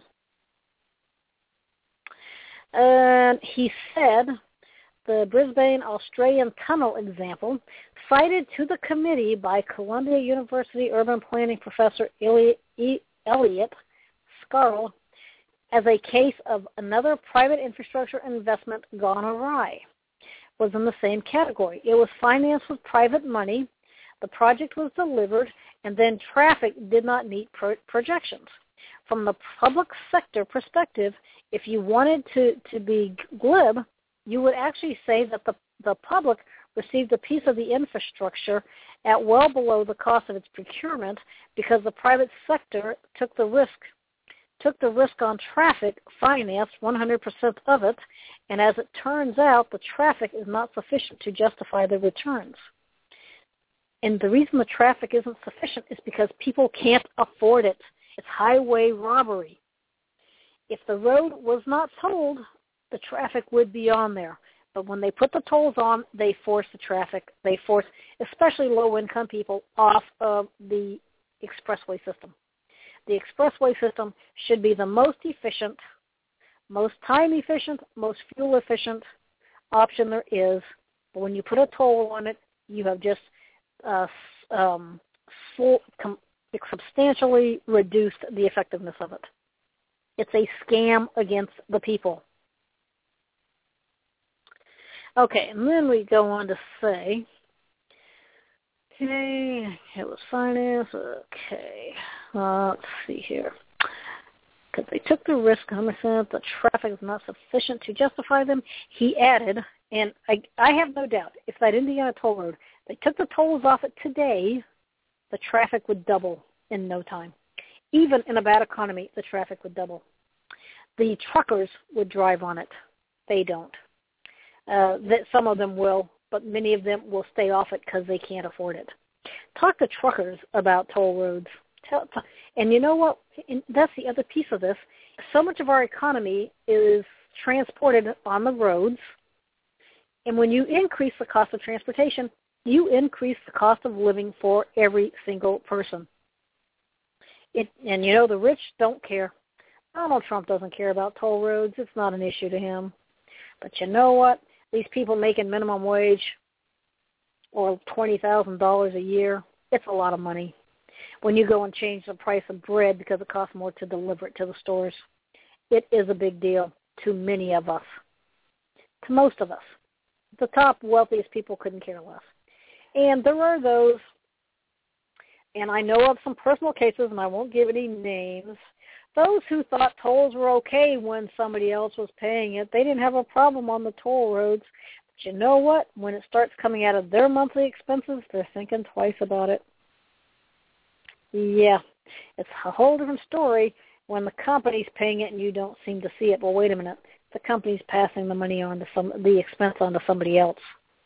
And he said the Brisbane Australian tunnel example cited to the committee by Columbia University urban planning professor Elliot, Elliot Scarl as a case of another private infrastructure investment gone awry was in the same category. It was financed with private money, the project was delivered, and then traffic did not meet pro- projections. From the public sector perspective, if you wanted to, to be glib, you would actually say that the, the public received a piece of the infrastructure at well below the cost of its procurement because the private sector took the risk took the risk on traffic, financed one hundred percent of it, and as it turns out, the traffic is not sufficient to justify the returns. And the reason the traffic isn't sufficient is because people can't afford it. It's highway robbery. If the road was not tolled, the traffic would be on there. But when they put the tolls on, they force the traffic. They force, especially low-income people, off of the expressway system. The expressway system should be the most efficient, most time-efficient, most fuel-efficient option there is. But when you put a toll on it, you have just uh, um, full, com- substantially reduced the effectiveness of it. It's a scam against the people. Okay, and then we go on to say, okay, it was finance, okay, uh, let's see here. Because they took the risk, one hundred percent, the traffic is not sufficient to justify them. He added, and I, I have no doubt, if that Indiana toll road, they took the tolls off it today, the traffic would double in no time. Even in a bad economy, the traffic would double. The truckers would drive on it. They don't. Uh, that some of them will, but many of them will stay off it because they can't afford it. Talk to truckers about toll roads. Tell, t- and you know what? And that's the other piece of this. So much of our economy is transported on the roads, and when you increase the cost of transportation, you increase the cost of living for every single person. It, and you know, the rich don't care. Donald Trump doesn't care about toll roads. It's not an issue to him. But you know what? These people making minimum wage or twenty thousand dollars a year, it's a lot of money. When you go and change the price of bread because it costs more to deliver it to the stores, it is a big deal to many of us, to most of us. The top wealthiest people couldn't care less. And there are those, and I know of some personal cases, and I won't give any names, those who thought tolls were okay when somebody else was paying it. They didn't have a problem on the toll roads. But you know what? When it starts coming out of their monthly expenses, they're thinking twice about it. Yeah, it's a whole different story when the company's paying it and you don't seem to see it. Well, wait a minute. The company's passing the money on to some, the expense on to somebody else.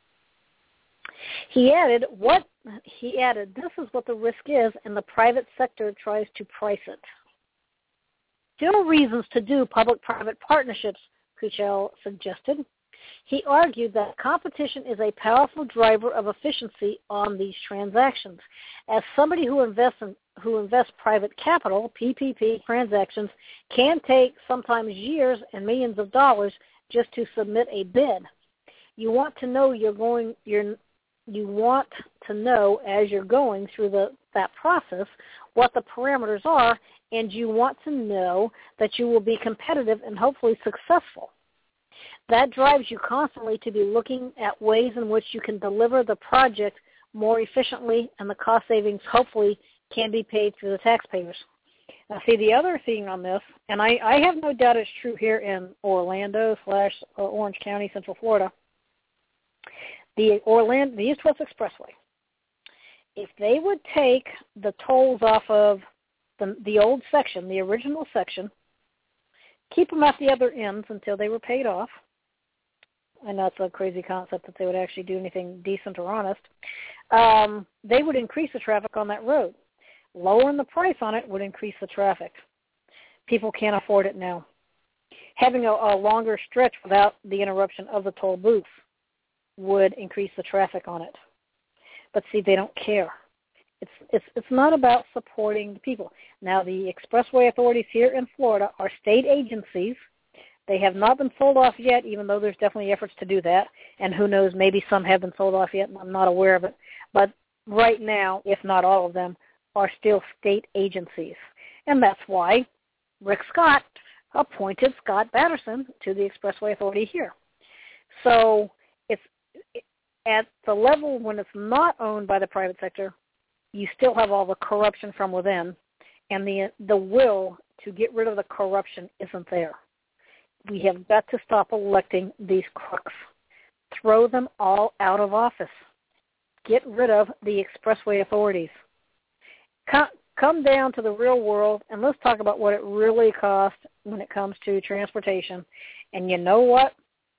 He added, what he added, this is what the risk is, and the private sector tries to price it. Still reasons to do public-private partnerships, Kuchel suggested. He argued that competition is a powerful driver of efficiency on these transactions. As somebody who invests in, who invests private capital, P P P transactions can take sometimes years and millions of dollars just to submit a bid. You want to know you're going you're you want to know as you're going through the that process what the parameters are, and you want to know that you will be competitive and hopefully successful. that drives you constantly to be looking at ways in which you can deliver the project more efficiently, and the cost savings hopefully can be paid through the taxpayers. Now, see, the other thing on this, and I, I have no doubt it's true here in Orlando slash Orange County, Central Florida, the Orlando, the East-West Expressway, if they would take the tolls off of the, the old section, the original section, keep them at the other ends until they were paid off. I know it's a crazy concept that they would actually do anything decent or honest. Um, they would increase the traffic on that road. Lowering the price on it would increase the traffic. People can't afford it now. Having a, a longer stretch without the interruption of the toll booth would increase the traffic on it. But see, they don't care. It's it's it's not about supporting the people. Now, the expressway authorities here in Florida are state agencies. They have not been sold off yet, even though there's definitely efforts to do that. And who knows, maybe some have been sold off yet, and I'm not aware of it. But right now, if not all of them, are still state agencies. And that's why Rick Scott appointed Scott Batterson to the Expressway Authority here. So it's at the level when it's not owned by the private sector, you still have all the corruption from within, and the the will to get rid of the corruption isn't there. We have got to stop electing these crooks. Throw them all out of office. Get rid of the expressway authorities. Come, come down to the real world, and let's talk about what it really costs when it comes to transportation. And you know what?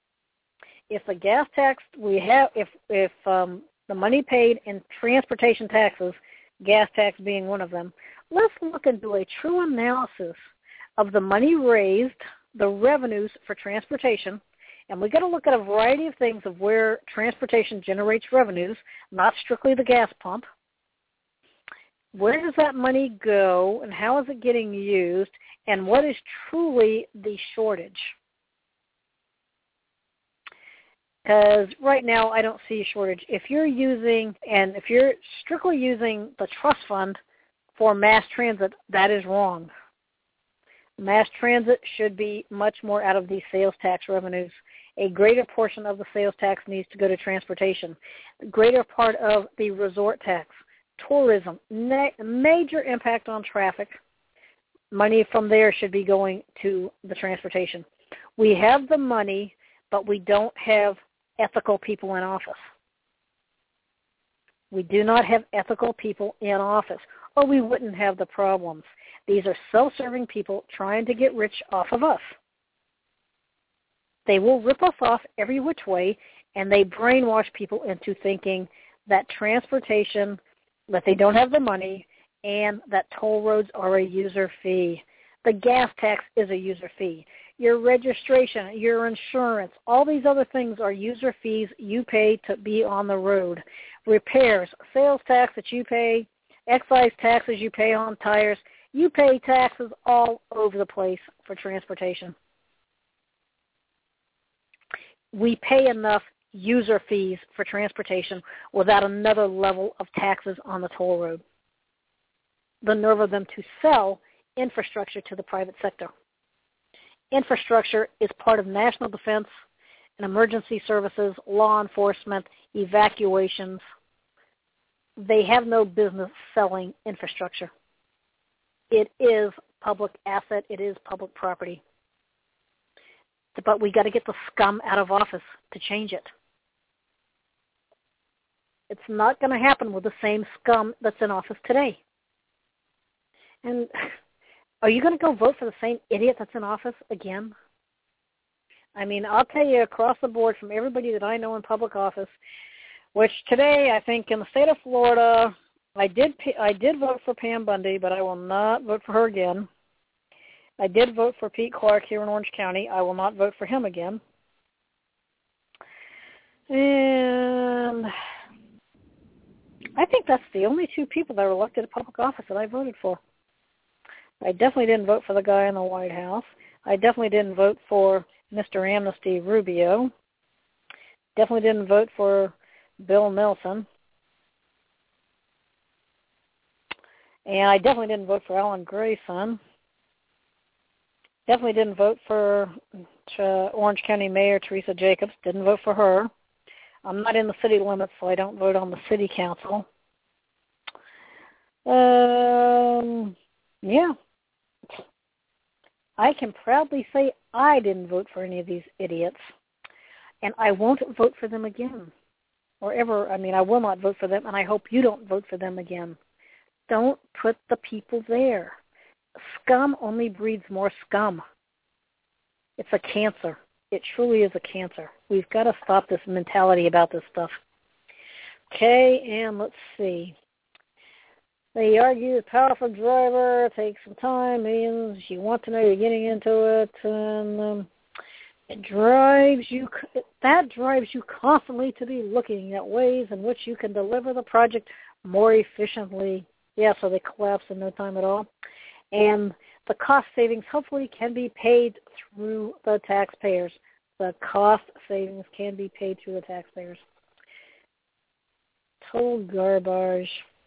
If the gas tax we have, if if um, the money paid in transportation taxes, gas tax being one of them, let's look and do a true analysis of the money raised, the revenues for transportation, and we've got to look at a variety of things of where transportation generates revenues, not strictly the gas pump. Where does that money go, and how is it getting used, and what is truly the shortage? Because right now I don't see a shortage. If you're using, and if you're strictly using the trust fund for mass transit, that is wrong. Mass transit should be much more out of these sales tax revenues. A greater portion of the sales tax needs to go to transportation. The greater part of the resort tax, tourism, na- major impact on traffic. Money from there should be going to the transportation. We have the money, but we don't have ethical people in office. We do not have ethical people in office, or we wouldn't have the problems. These are self-serving people trying to get rich off of us. They will rip us off every which way, and they brainwash people into thinking that transportation, that they don't have the money, and that toll roads are a user fee. The gas tax is a user fee. Your registration, your insurance, all these other things are user fees you pay to be on the road. Repairs, sales tax that you pay, excise taxes you pay on tires. You pay taxes all over the place for transportation. We pay enough user fees for transportation without another level of taxes on the toll road. The nerve of them to sell infrastructure to the private sector. Infrastructure is part of national defense and emergency services, law enforcement, evacuations. They have no business selling infrastructure. It is public asset. It is public property. But we got to get the scum out of office to change it. It's not going to happen with the same scum that's in office today. And are you going to go vote for the same idiot that's in office again? I mean, I'll tell you across the board from everybody that I know in public office, which today I think in the state of Florida, I did I did vote for Pam Bundy, but I will not vote for her again. I did vote for Pete Clark here in Orange County. I will not vote for him again. And I think that's the only two people that are elected to public office that I voted for. I definitely didn't vote for the guy in the White House. I definitely didn't vote for Mister Amnesty Rubio. Definitely didn't vote for Bill Nelson. And I definitely didn't vote for Alan Grayson. Definitely didn't vote for uh, Orange County Mayor Teresa Jacobs. Didn't vote for her. I'm not in the city limits, so I don't vote on the city council. Um, yeah. I can proudly say I didn't vote for any of these idiots, and I won't vote for them again. Or ever, I mean, I will not vote for them, and I hope you don't vote for them again. Don't put the people there. Scum only breeds more scum. It's a cancer. It truly is a cancer. We've got to stop this mentality about this stuff. Okay, and let's see. They argue the powerful driver takes some time, means you want to know you're getting into it, and um, it drives you. That drives you constantly to be looking at ways in which you can deliver the project more efficiently. Yeah, so they collapse in no time at all. And the cost savings hopefully can be paid through the taxpayers. The cost savings can be paid through the taxpayers. Total garbage.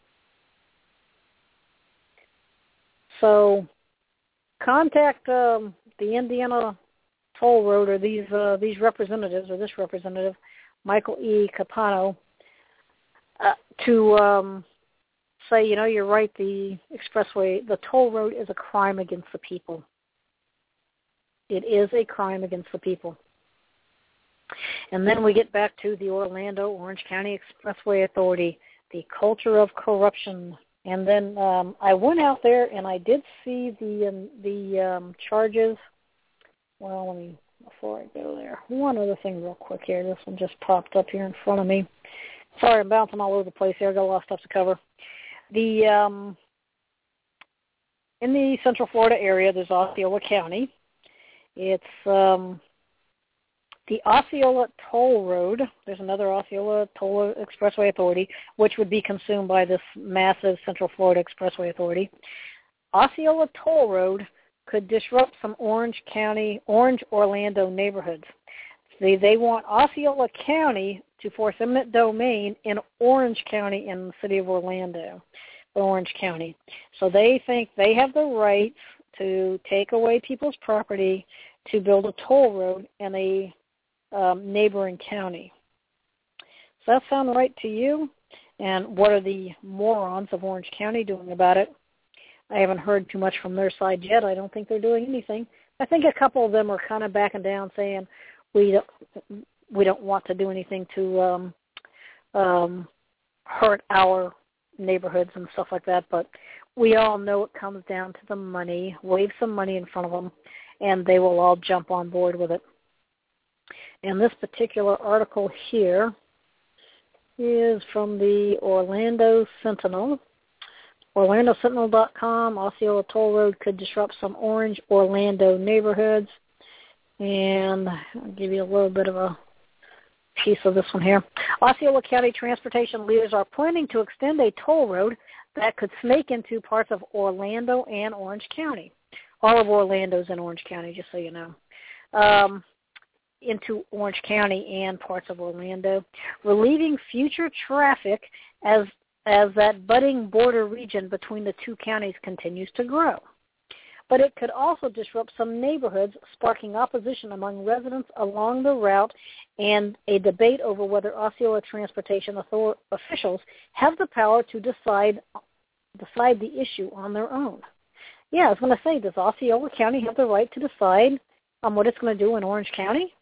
So contact um, the Indiana Toll Road or these uh, these representatives or this representative, Michael E. Capano, uh, to um, say, you know, you're right, the expressway, the toll road is a crime against the people. It is a crime against the people. And then we get back to the Orlando Orange County Expressway Authority, the culture of corruption. And then um, I went out there and I did see the um, the um, charges. Well, let me, before I go there, one other thing real quick here. This one just popped up here in front of me. Sorry, I'm bouncing all over the place here. I've got a lot of stuff to cover. The um, in the Central Florida area, there's Osceola County. It's um, the Osceola Toll Road. There's another Osceola Toll Expressway Authority, which would be consumed by this massive Central Florida Expressway Authority. Osceola Toll Road could disrupt some Orange County, Orange Orlando neighborhoods. They, they want Osceola County to force eminent domain in Orange County in the city of Orlando, Orange County. So they think they have the right to take away people's property to build a toll road in a um, neighboring county. Does that sound right to you? And what are the morons of Orange County doing about it? I haven't heard too much from their side yet. I don't think they're doing anything. I think a couple of them are kind of backing down, saying we don't, we don't want to do anything to um, um, hurt our neighborhoods and stuff like that. But we all know it comes down to the money. Wave some money in front of them, and they will all jump on board with it. And this particular article here is from the Orlando Sentinel. Orlando Sentinel dot com, Osceola Toll Road could disrupt some Orange Orlando neighborhoods. And I'll give you a little bit of a piece of this one here. Osceola County transportation leaders are planning to extend a toll road that could snake into parts of Orlando and Orange County. All of Orlando's in Orange County, just so you know. Um, into Orange County and parts of Orlando, relieving future traffic as as that budding border region between the two counties continues to grow. But it could also disrupt some neighborhoods, sparking opposition among residents along the route and a debate over whether Osceola transportation author- officials have the power to decide decide the issue on their own. Yeah, I was going to say, does Osceola County have the right to decide on what it's going to do in Orange County?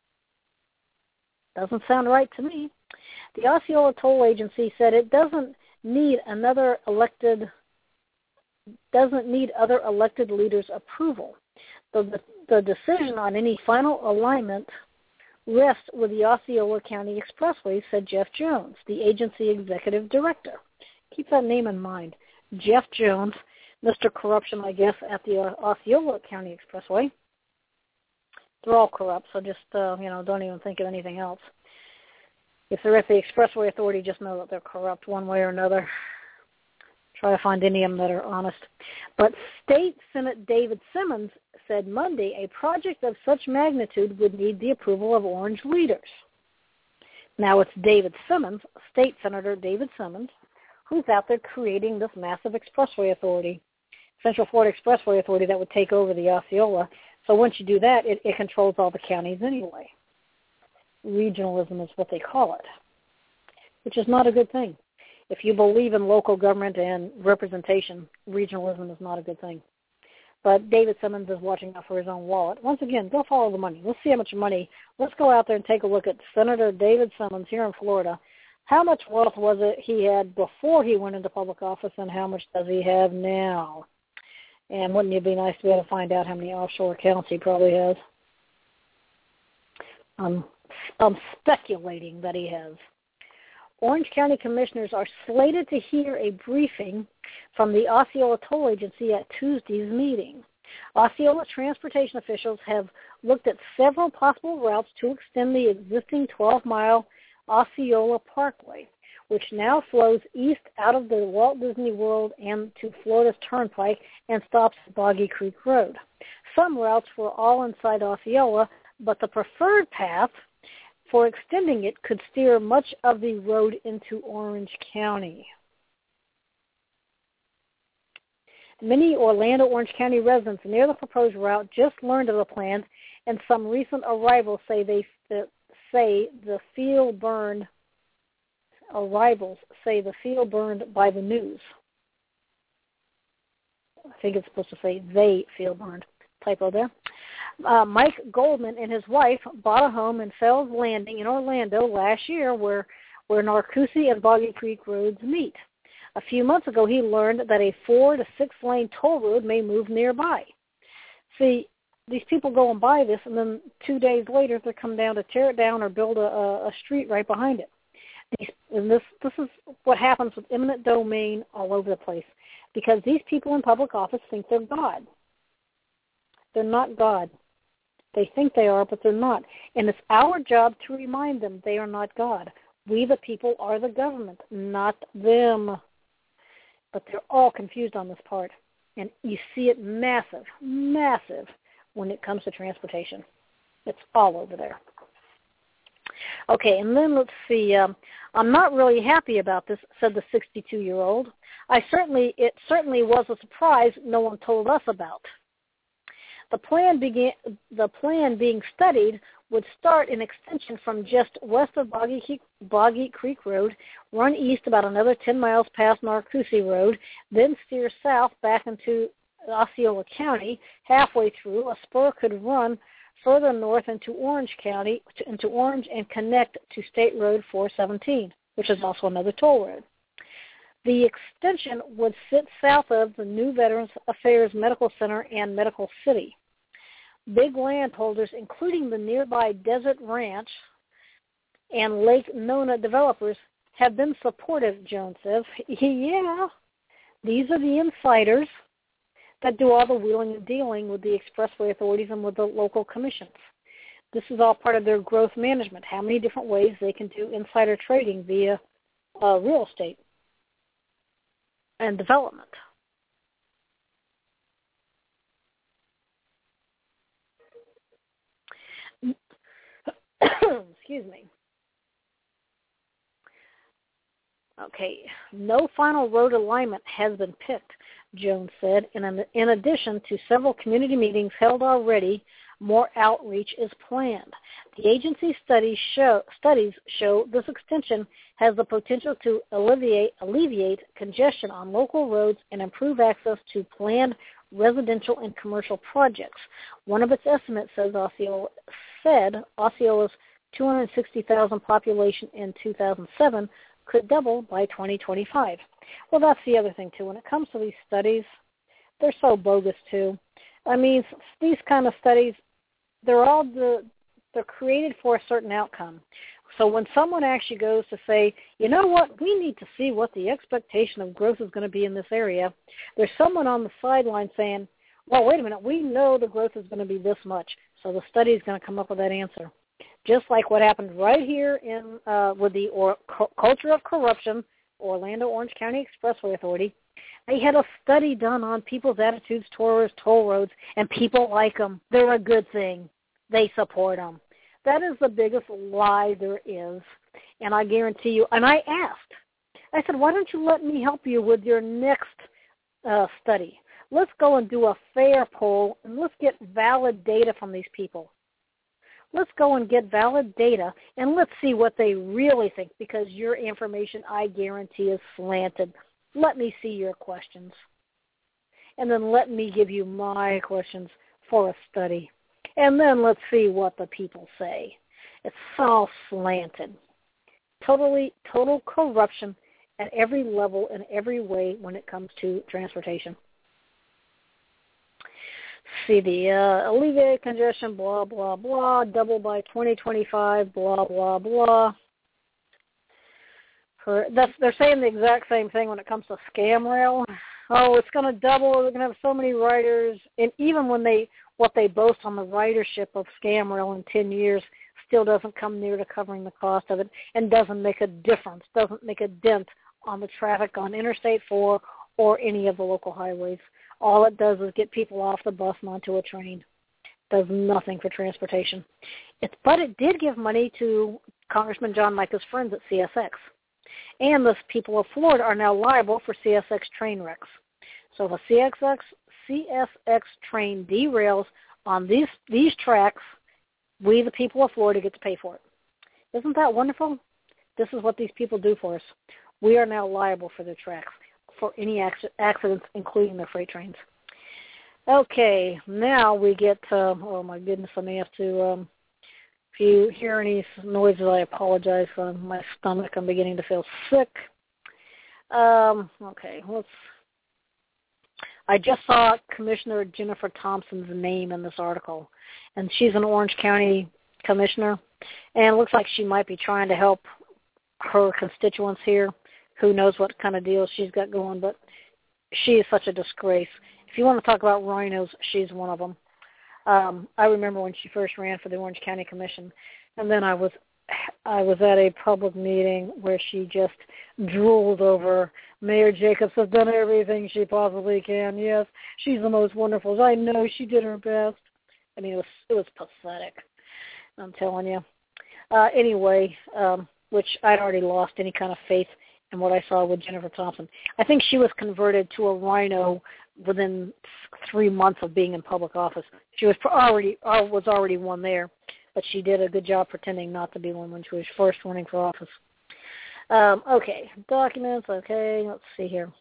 Doesn't sound right to me. The Osceola Toll Agency said it doesn't need another elected doesn't need other elected leaders' approval. The, the, the decision on any final alignment rests with the Osceola County Expressway, said Jeff Jones, the agency executive director. Keep that name in mind. Jeff Jones, Mister Corruption, I guess, at the uh, Osceola County Expressway. They're all corrupt, so just, uh, you know, don't even think of anything else. If they're at the Expressway Authority, just know that they're corrupt one way or another. Try to find any of them that are honest. But State Senate David Simmons said Monday a project of such magnitude would need the approval of Orange leaders. Now it's David Simmons, State Senator David Simmons, who's out there creating this massive expressway authority, Central Florida Expressway Authority that would take over the Osceola. So once you do that, it, it controls all the counties anyway. Regionalism is what they call it, which is not a good thing. If you believe in local government and representation, regionalism is not a good thing. But David Simmons is watching out for his own wallet. Once again, go follow the money. Let's see how much money. Let's go out there and take a look at Senator David Simmons here in Florida. How much wealth was it he had before he went into public office, and how much does he have now? And wouldn't it be nice to be able to find out how many offshore accounts he probably has? Um, I'm speculating that he has. Orange County commissioners are slated to hear a briefing from the Osceola Toll Agency at Tuesday's meeting. Osceola transportation officials have looked at several possible routes to extend the existing twelve-mile Osceola Parkway, which now flows east out of the Walt Disney World and to Florida's Turnpike and stops at Boggy Creek Road. Some routes were all inside Osceola, but the preferred path for extending it could steer much of the road into Orange County. Many Orlando Orange County residents near the proposed route just learned of the plans, and some recent arrivals say they say the feel burned. Arrivals say the feel burned by the news. I think it's supposed to say they feel burned. Typo there. Uh, Mike Goldman and his wife bought a home in Fells Landing in Orlando last year where, where Narcoossee and Boggy Creek roads meet. A few months ago, he learned that a four- to six-lane toll road may move nearby. See, these people go and buy this, and then two days later, they come down to tear it down or build a, a street right behind it. These, and this, this is what happens with eminent domain all over the place, because these people in public office think they're God. They're not God. They think they are, but they're not. And it's our job to remind them they are not God. We, the people, are the government, not them. But they're all confused on this part. And you see it massive, massive when it comes to transportation. It's all over there. Okay, and then let's see. Um, I'm not really happy about this, said the sixty-two-year-old. I certainly, it certainly was a surprise no one told us about. The plan began. The plan being studied would start an extension from just west of Boggy Creek, Boggy Creek Road, run east about another ten miles past Narcoossee Road, then steer south back into Osceola County. Halfway through, a spur could run further north into Orange County, into Orange, and connect to State Road four seventeen, which is also another toll road. The extension would sit south of the new Veterans Affairs Medical Center and Medical City. Big landholders, including the nearby Desert Ranch and Lake Nona developers, have been supportive, Jones says. Yeah, these are the insiders that do all the wheeling and dealing with the expressway authorities and with the local commissions. This is all part of their growth management, how many different ways they can do insider trading via uh, real estate and development. Excuse me. Okay, no final road alignment has been picked, Jones said. In, in addition to several community meetings held already, more outreach is planned. The agency's studies show, studies show this extension has the potential to alleviate, alleviate congestion on local roads and improve access to planned residential and commercial projects. One of its estimates says Osceola, said Osceola's two hundred sixty thousand population in two thousand seven could double by twenty twenty-five. Well, that's the other thing, too. When it comes to these studies, they're so bogus, too. I mean, these kind of studies, they're all the, they're created for a certain outcome. So when someone actually goes to say, you know what, we need to see what the expectation of growth is going to be in this area, there's someone on the sideline saying, well, wait a minute, we know the growth is going to be this much, so the study is going to come up with that answer. Just like what happened right here in uh, with the or, cu- culture of corruption, Orlando Orange County Expressway Authority. They had a study done on people's attitudes towards toll roads, and people like them. They're a good thing. They support them. That is the biggest lie there is, and I guarantee you, and I asked, I said, why don't you let me help you with your next uh, study? Let's go and do a fair poll, and let's get valid data from these people. Let's go and get valid data, and let's see what they really think, because your information, I guarantee, is slanted. Let me see your questions. And then let me give you my questions for a study. And then let's see what the people say. It's all slanted. Totally, total corruption at every level and every way when it comes to transportation. See the uh, alleviate congestion, blah, blah, blah, double by twenty twenty-five, blah, blah, blah. For, that's, they're saying the exact same thing when it comes to scam rail. Oh, it's going to double. We're going to have so many riders. And even when they, what they boast on the ridership of scam rail in ten years still doesn't come near to covering the cost of it and doesn't make a difference, doesn't make a dent on the traffic on Interstate four or any of the local highways. All it does is get people off the bus and onto a train. Does nothing for transportation. It's, but it did give money to Congressman John Mica's friends at C S X. And the people of Florida are now liable for C S X train wrecks. So if a C S X, C S X train derails on these these tracks, we, the people of Florida, get to pay for it. Isn't that wonderful? This is what these people do for us. We are now liable for their tracks, for any accidents, including their freight trains. Okay, now we get, um, oh my goodness, I may have to, um, if you hear any noises, I apologize for my stomach. I'm beginning to feel sick. Um, okay, let's, I just saw Commissioner Jennifer Thompson's name in this article, and she's an Orange County commissioner, and it looks like she might be trying to help her constituents here. Who knows what kind of deal she's got going, but she is such a disgrace. If you want to talk about rhinos, she's one of them. Um, I remember when she first ran for the Orange County Commission, and then I was I was at a public meeting where she just drooled over, Mayor Jacobs has done everything she possibly can. Yes, she's the most wonderful. I know she did her best. I mean, it was it was pathetic, I'm telling you. Uh, anyway, um, which I'd already lost any kind of faith in what I saw with Jennifer Thompson. I think she was converted to a rhino within three months of being in public office. She was already uh, was already one there, but she did a good job pretending not to be one when she was first running for office. Um, okay, documents, okay, let's see here.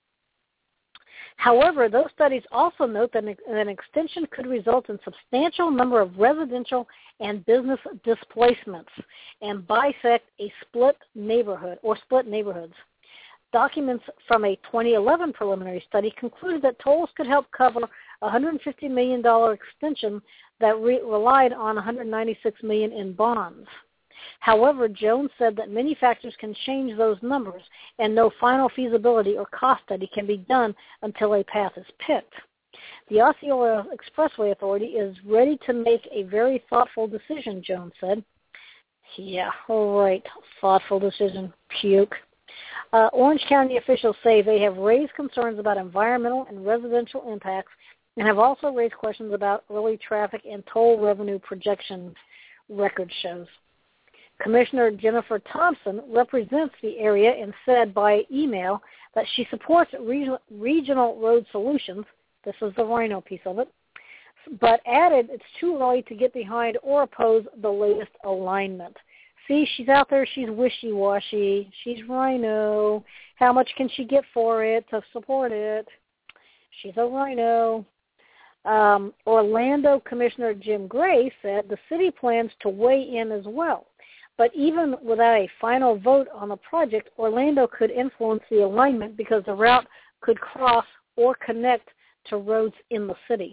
However, those studies also note that an extension could result in substantial number of residential and business displacements and bisect a split neighborhood or split neighborhoods. Documents from a twenty eleven preliminary study concluded that tolls could help cover a one hundred fifty million dollars extension that re- relied on one hundred ninety-six million dollars in bonds. However, Jones said that many factors can change those numbers, and no final feasibility or cost study can be done until a path is picked. The Osceola Expressway Authority is ready to make a very thoughtful decision, Jones said. Yeah, all right, thoughtful decision, puke. Uh, Orange County officials say they have raised concerns about environmental and residential impacts and have also raised questions about early traffic and toll revenue projection, record shows. Commissioner Jennifer Thompson represents the area and said by email that she supports regional, regional road solutions. This is the rhino piece of it, but added it's too early to get behind or oppose the latest alignment. See, she's out there, she's wishy-washy, she's rhino. How much can she get for it to support it? She's a rhino. Um, Orlando Commissioner Jim Gray said the city plans to weigh in as well. But even without a final vote on the project, Orlando could influence the alignment because the route could cross or connect to roads in the city.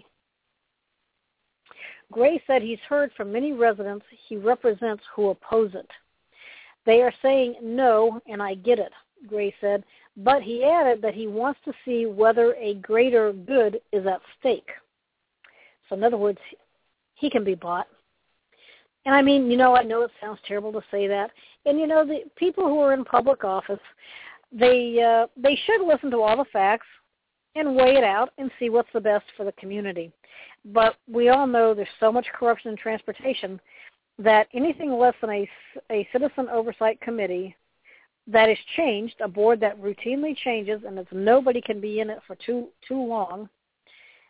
Gray said he's heard from many residents he represents who oppose it. They are saying no, and I get it, Gray said, but he added that he wants to see whether a greater good is at stake. So in other words, he can be bought. And I mean, you know, I know it sounds terrible to say that. And, you know, the people who are in public office, they uh, they should listen to all the facts and weigh it out and see what's the best for the community. But we all know there's so much corruption in transportation that anything less than a, a citizen oversight committee that is changed, a board that routinely changes and it's, nobody can be in it for too too long,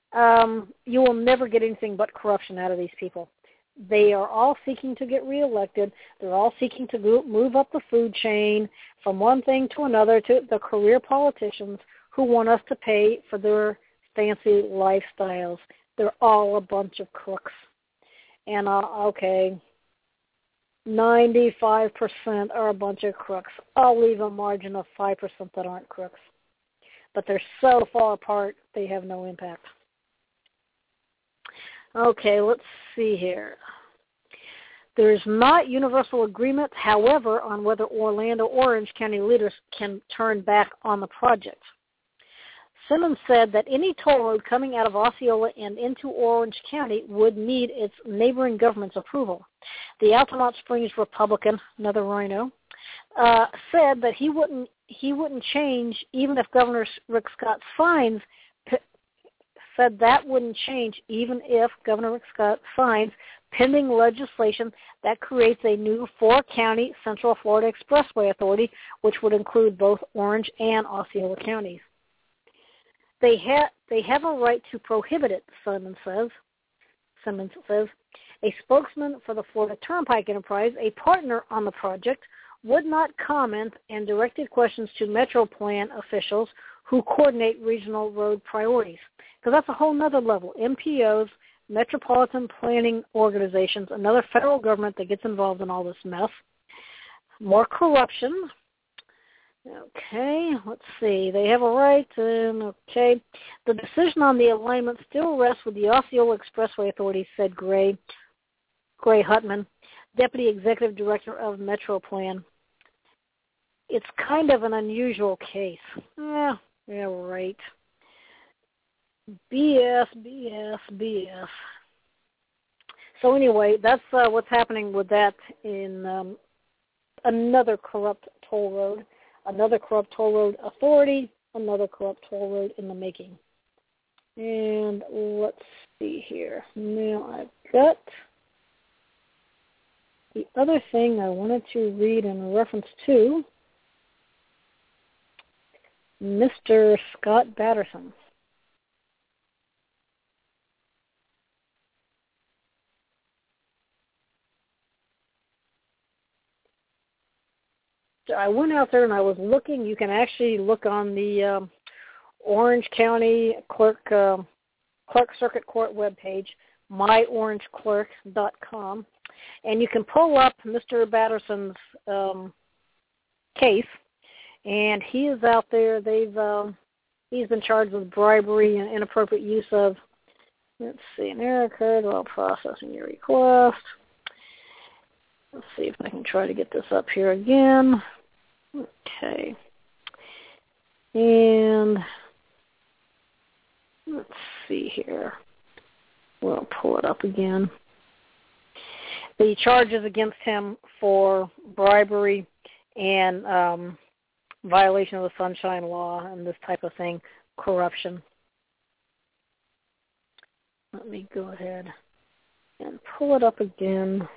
um, you will never get anything but corruption out of these people. They are all seeking to get reelected. They're all seeking to move up the food chain from one thing to another, to the career politicians who want us to pay for their fancy lifestyles. They're all a bunch of crooks. And, uh, okay, ninety-five percent are a bunch of crooks. I'll leave a margin of five percent that aren't crooks. But they're so far apart, they have no impact. Okay, let's see here. There's not universal agreement, however, on whether Orlando Orange County leaders can turn back on the project. Simmons said that any toll road coming out of Osceola and into Orange County would need its neighboring government's approval. The Altamont Springs Republican, another rhino, uh, said that he wouldn't he wouldn't change even if Governor Rick Scott signs. Said that wouldn't change even if Governor Rick Scott signs pending legislation that creates a new four-county Central Florida Expressway Authority, which would include both Orange and Osceola counties. They have they have a right to prohibit it, Simmons says. Simmons says a spokesman for the Florida Turnpike Enterprise, a partner on the project, would not comment and directed questions to Metro Plan officials who coordinate regional road priorities. Because that's a whole other level. M P Os, Metropolitan Planning Organizations, another federal government that gets involved in all this mess. More corruption. Okay, let's see. They have a right, and okay. The decision on the alignment still rests with the Osceola Expressway Authority, said Gray, Gray Hutman, Deputy Executive Director of Metro Plan. It's kind of an unusual case. Yeah, yeah, right. B S, B S, B S. So anyway, that's uh, what's happening with that in um, another corrupt toll road, another corrupt toll road authority, another corrupt toll road in the making. And let's see here. Now I've got the other thing I wanted to read in reference to Mister Scott Batterson. I went out there and I was looking. You can actually look on the um, Orange County Clerk uh, Clerk Circuit Court webpage, my orange clerk dot com, and you can pull up Mister Batterson's um, case. And he is out there. They've um, he's been charged with bribery and inappropriate use of. Let's see, an error occurred while processing your request. Let's see if I can try to get this up here again. Okay. And let's see here. We'll pull it up again. The charges against him for bribery and um, violation of the Sunshine Law and this type of thing, corruption. Let me go ahead and pull it up again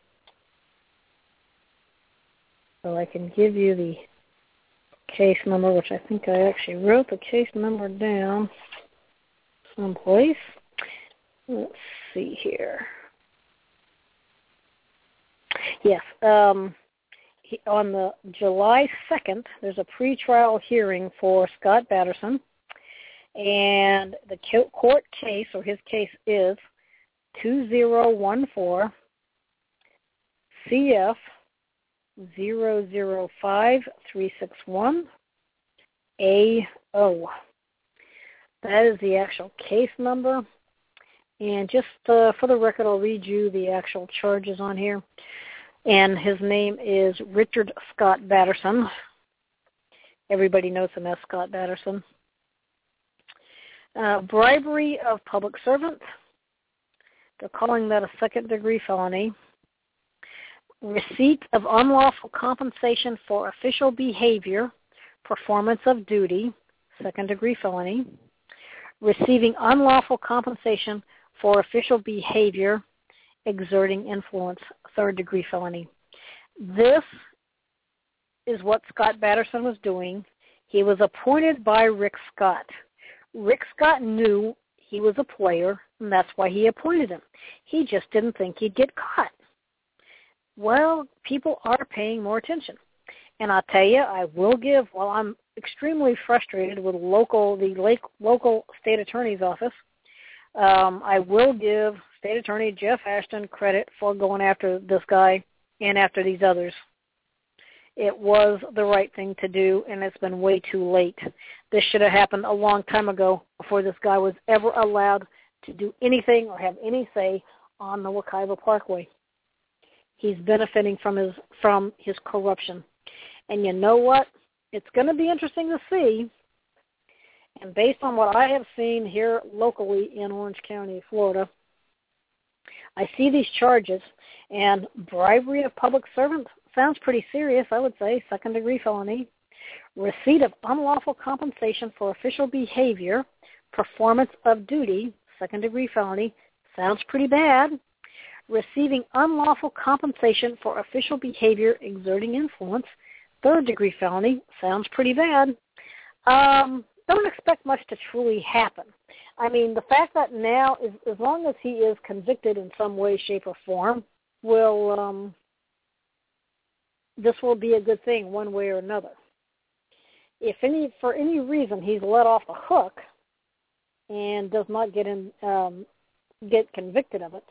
so I can give you the case number, which I think I actually wrote the case number down someplace. Let's see here. Yes, um, he, on the July second, there's a pretrial hearing for Scott Batterson, and the court case, or his case, is two zero one four C F zero zero five three six one A O. That is the actual case number. And just uh, for the record, I'll read you the actual charges on here. And his name is Richard Scott Batterson. Everybody knows him as Scott Batterson. Uh, bribery of public servant. They're calling that a second-degree felony. Receipt of unlawful compensation for official behavior, performance of duty, second-degree felony. Receiving unlawful compensation for official behavior, exerting influence, third-degree felony. This is what Scott Batterson was doing. He was appointed by Rick Scott. Rick Scott knew he was a player, and that's why he appointed him. He just didn't think he'd get caught. Well, people are paying more attention. And I'll tell you, I will give, while I'm extremely frustrated with local the lake, local state attorney's office, um, I will give State Attorney Jeff Ashton credit for going after this guy and after these others. It was the right thing to do, and it's been way too late. This should have happened a long time ago before this guy was ever allowed to do anything or have any say on the Wekiva Parkway. He's benefiting from his from his corruption. And you know what? It's going to be interesting to see. And based on what I have seen here locally in Orange County, Florida, I see these charges, and bribery of public servants sounds pretty serious, I would say, second-degree felony. Receipt of unlawful compensation for official behavior, performance of duty, second-degree felony, sounds pretty bad. Receiving unlawful compensation for official behavior exerting influence, third-degree felony, sounds pretty bad. Um, don't expect much to truly happen. I mean, the fact that now, is, as long as he is convicted in some way, shape, or form, will um, this will be a good thing one way or another. If any, for any reason he's let off the hook and does not get in, um, get convicted of it,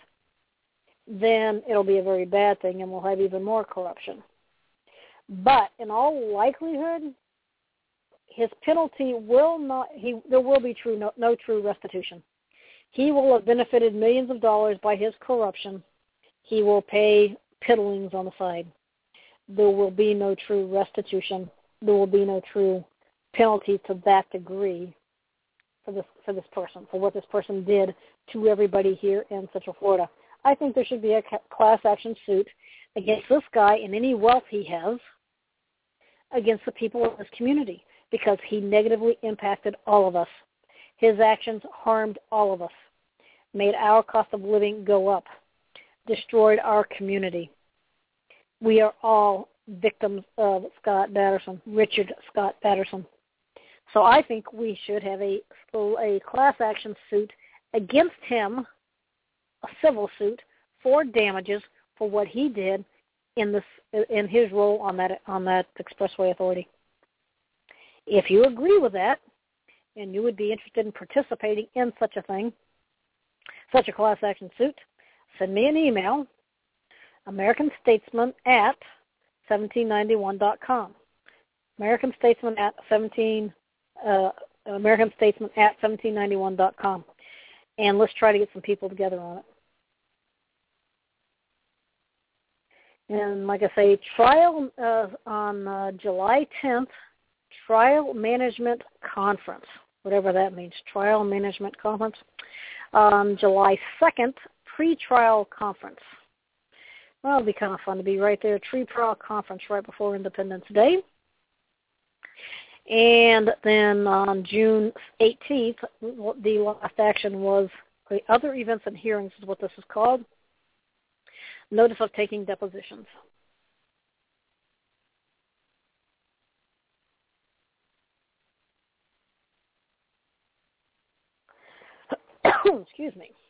then it'll be a very bad thing, and we'll have even more corruption. But in all likelihood, his penalty will not. He there will be true no, no true restitution. He will have benefited millions of dollars by his corruption. He will pay piddlings on the side. There will be no true restitution. There will be no true penalty to that degree for this for this person, for what this person did to everybody here in Central Florida. I think there should be a class action suit against this guy and any wealth he has against the people of this community, because he negatively impacted all of us. His actions harmed all of us, made our cost of living go up, destroyed our community. We are all victims of Scott Patterson, Richard Scott Patterson. So I think we should have a, a class action suit against him, a civil suit, for damages for what he did in this in his role on that on that expressway authority. If you agree with that, and you would be interested in participating in such a thing, such a class action suit, send me an email, American Statesman at seventeen ninety-one dot com. American Statesman at seventeen uh, American Statesman at seventeen ninety-one dot com, and let's try to get some people together on it. And like I say, trial uh, on uh, July tenth, Trial Management Conference, whatever that means, Trial Management Conference. On July second, Pre-Trial Conference. Well, it'll be kind of fun to be right there, Pre-Trial Conference right before Independence Day. And then on June eighteenth, the last action was the other events and hearings is what this is called. Notice of taking depositions. Excuse me.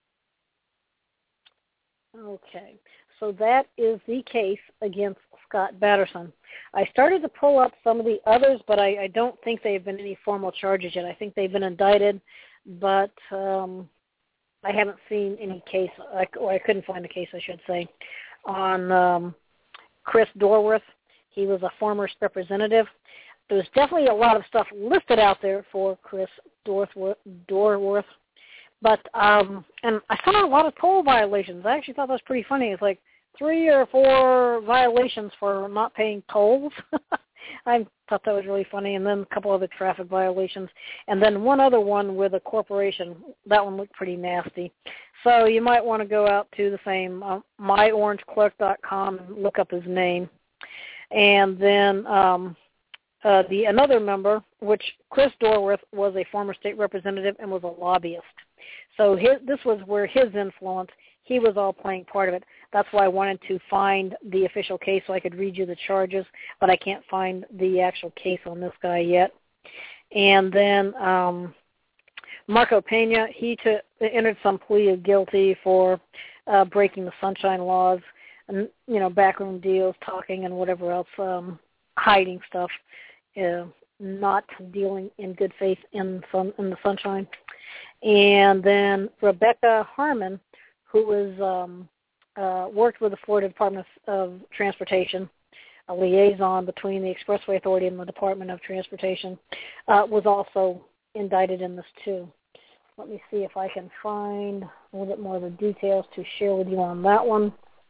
Okay, so that is the case against Scott Patterson. I started to pull up some of the others, but I, I don't think there have been any formal charges yet. I think they've been indicted, but um, I haven't seen any case, or I couldn't find a case, I should say, on um, Chris Dorworth. He was a former representative. There's definitely a lot of stuff listed out there for Chris Dorworth. But, um, and I saw a lot of toll violations. I actually thought that was pretty funny. It's like three or four violations for not paying tolls. I thought that was really funny. And then a couple other traffic violations. And then one other one with a corporation. That one looked pretty nasty. So you might want to go out to the same uh, my orange clerk dot com and look up his name. And then um, uh, the another member, which Chris Dorworth was a former state representative and was a lobbyist. So his, this was where his influence, he was all playing part of it. That's why I wanted to find the official case so I could read you the charges, but I can't find the actual case on this guy yet. And then um, Marco Pena, he took, entered some plea of guilty for uh, breaking the Sunshine Laws, and you know, backroom deals, talking, and whatever else, um, hiding stuff, uh, not dealing in good faith in sun, in the Sunshine. And then Rebecca Harmon, who was um, uh, worked with the Florida Department of, of Transportation, a liaison between the Expressway Authority and the Department of Transportation, uh, was also indicted in this too. Let me see if I can find a little bit more of the details to share with you on that one.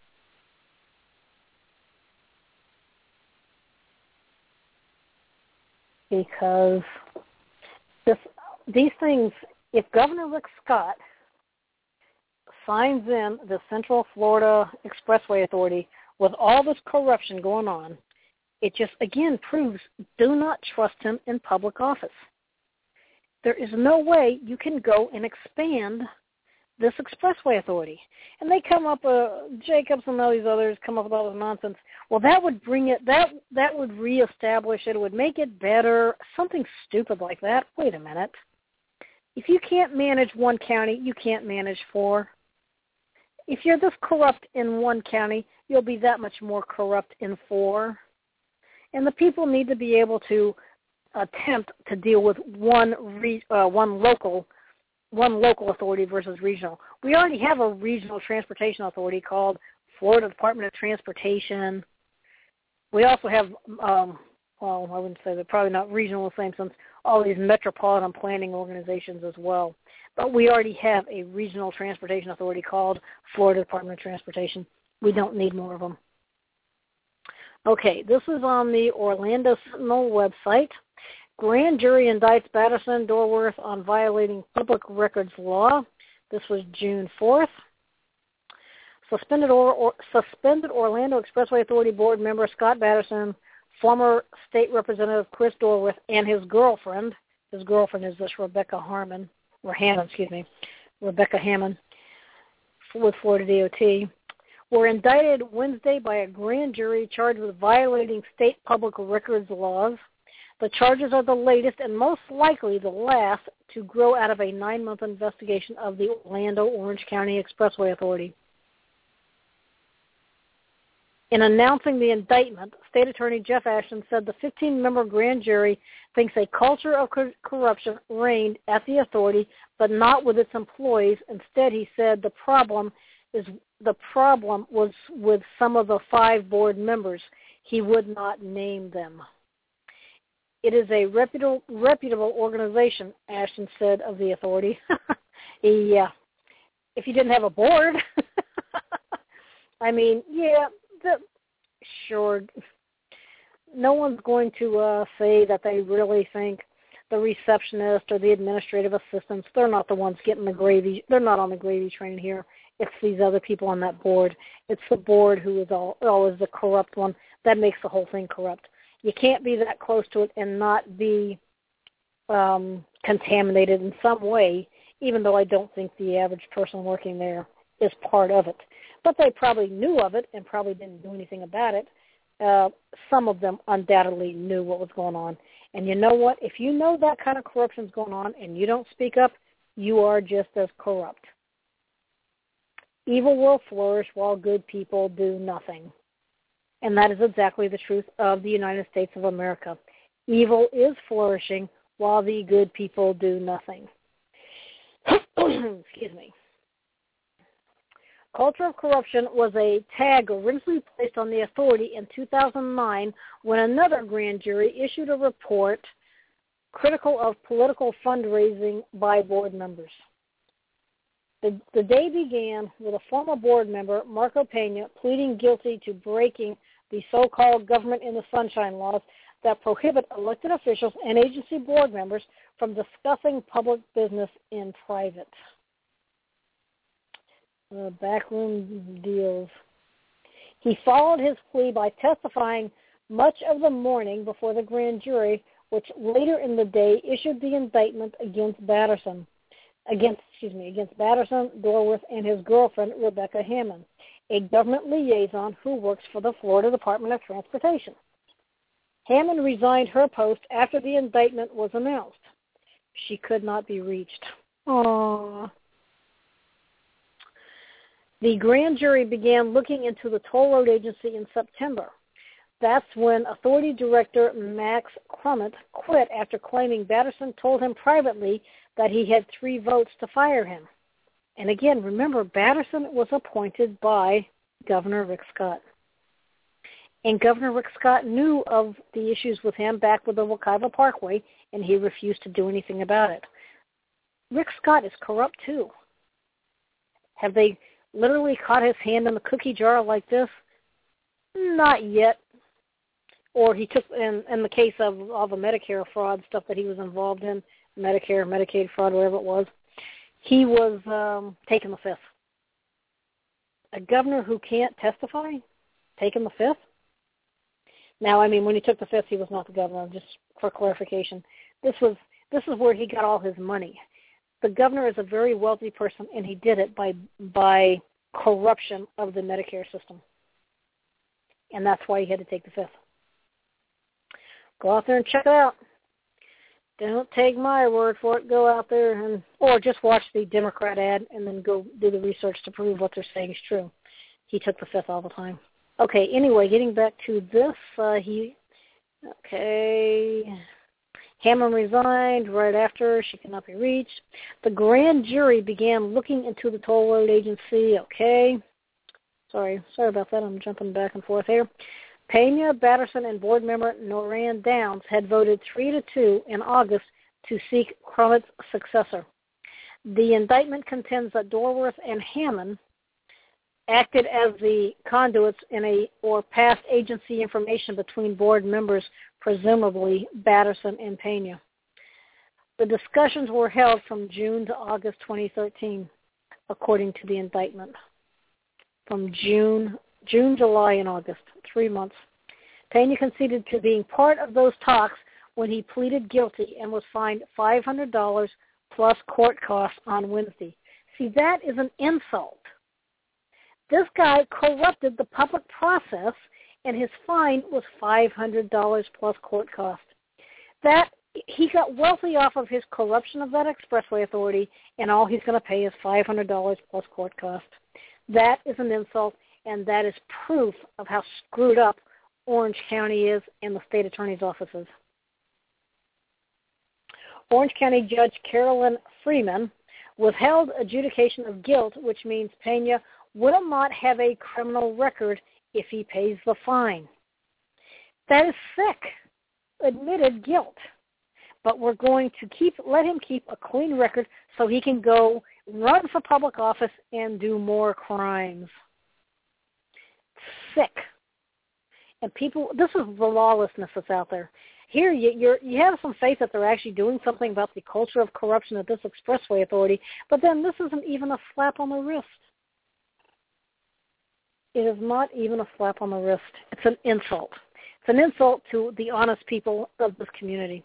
Because this, these things, if Governor Rick Scott signs in the Central Florida Expressway Authority with all this corruption going on, it just, again, proves do not trust him in public office. There is no way you can go and expand this Expressway Authority. And they come up, uh, Jacobs and all these others come up with all this nonsense. Well, that would bring it, that that would reestablish it, it would make it better, something stupid like that. Wait a minute. If you can't manage one county, you can't manage four. If you're this corrupt in one county, you'll be that much more corrupt in four. And the people need to be able to attempt to deal with one re, uh, one local one local authority versus regional. We already have a regional transportation authority called Florida Department of Transportation. We also have, um, well, I wouldn't say they're probably not regional the same sense, all these metropolitan planning organizations as well. But we already have a regional transportation authority called Florida Department of Transportation. We don't need more of them. Okay, this is on the Orlando Sentinel website. Grand jury indicts Batterson Dorworth on violating public records law. This was June fourth. Suspended, or, or, suspended Orlando Expressway Authority board member Scott Batterson, former state representative Chris Dorworth, and his girlfriend, his girlfriend is this Rebecca Harmon, or Hammond, excuse me, Rebecca Hammond, with Florida D O T, were indicted Wednesday by a grand jury charged with violating state public records laws. The charges are the latest and most likely the last to grow out of a nine-month investigation of the Orlando-Orange County Expressway Authority. In announcing the indictment, State Attorney Jeff Ashton said the fifteen-member grand jury thinks a culture of cor- corruption reigned at the authority, but not with its employees. Instead, he said the problem is the problem was with some of the five board members. He would not name them. It is a reputable, reputable organization, Ashton said of the authority. he, uh, if you didn't have a board, I mean, yeah, the, sure. No one's going to uh, say that they really think the receptionist or the administrative assistants, they're not the ones getting the gravy. They're not on the gravy train here. It's these other people on that board. It's the board who is all, always the corrupt one. That makes the whole thing corrupt. You can't be that close to it and not be um, contaminated in some way, even though I don't think the average person working there is part of it. But they probably knew of it and probably didn't do anything about it. Uh, some of them undoubtedly knew what was going on. And you know what? If you know that kind of corruption is going on and you don't speak up, you are just as corrupt. Evil will flourish while good people do nothing. And that is exactly the truth of the United States of America. Evil is flourishing while the good people do nothing. Excuse me. Culture of corruption was a tag originally placed on the authority in two thousand nine when another grand jury issued a report critical of political fundraising by board members. The, the day began with a former board member, Marco Pena, pleading guilty to breaking the so-called government in the sunshine laws that prohibit elected officials and agency board members from discussing public business in private. Uh, backroom deals. He followed his plea by testifying much of the morning before the grand jury, which later in the day issued the indictment against Batterson, against excuse me, against Batterson, Dorworth, and his girlfriend Rebecca Hammond, a government liaison who works for the Florida Department of Transportation. Hammond resigned her post after the indictment was announced. She could not be reached. Aww. The grand jury began looking into the toll road agency in September. That's when Authority Director Max Crumit quit after claiming Batterson told him privately that he had three votes to fire him. And again, remember, Batterson was appointed by Governor Rick Scott. And Governor Rick Scott knew of the issues with him back with the Wekiva Parkway, and he refused to do anything about it. Rick Scott is corrupt, too. Have they literally caught his hand in the cookie jar like this? Not yet. Or he took, in, in the case of all the Medicare fraud stuff that he was involved in, Medicare, Medicaid fraud, whatever it was, he was um, taking the fifth. A governor who can't testify, taking the fifth? Now, I mean, when he took the fifth, he was not the governor, just for clarification. This was this is where he got all his money. The governor is a very wealthy person, and he did it by by corruption of the Medicare system. And that's why he had to take the fifth. Go out there and check it out. Don't take my word for it. Go out there and, or just watch the Democrat ad and then go do the research to prove what they're saying is true. He took the fifth all the time. Okay, anyway, getting back to this, uh, he, okay, Hammond resigned right after. She cannot be reached. The grand jury began looking into the toll road agency. Okay. Sorry, sorry about that. I'm jumping back and forth here. Pena, Batterson, and board member Noran Downs had voted three to two in August to seek Crumit's successor. The indictment contends that Dorworth and Hammond acted as the conduits in a or passed agency information between board members, presumably Batterson and Pena. The discussions were held from June to August twenty thirteen, according to the indictment. From June, June, July, and August, three months. Pena conceded to being part of those talks when he pleaded guilty and was fined five hundred dollars plus court costs on Wednesday. See, that is an insult. This guy corrupted the public process, and his fine was five hundred dollars plus court costs. That he got wealthy off of his corruption of that expressway authority, and all he's going to pay is five hundred dollars plus court costs. That is an insult, and that is proof of how screwed up Orange County is and the state attorney's offices. Orange County Judge Carolyn Freeman withheld adjudication of guilt, which means Pena will not have a criminal record if he pays the fine. That is sick. Admitted guilt. But we're going to keep let him keep a clean record so he can go run for public office and do more crimes. Sick. And people, this is the lawlessness that's out there. Here you you're, you have some faith that they're actually doing something about the culture of corruption at this expressway authority, but then this isn't even a slap on the wrist. It is not even a slap on the wrist. It's an insult. It's an insult to the honest people of this community.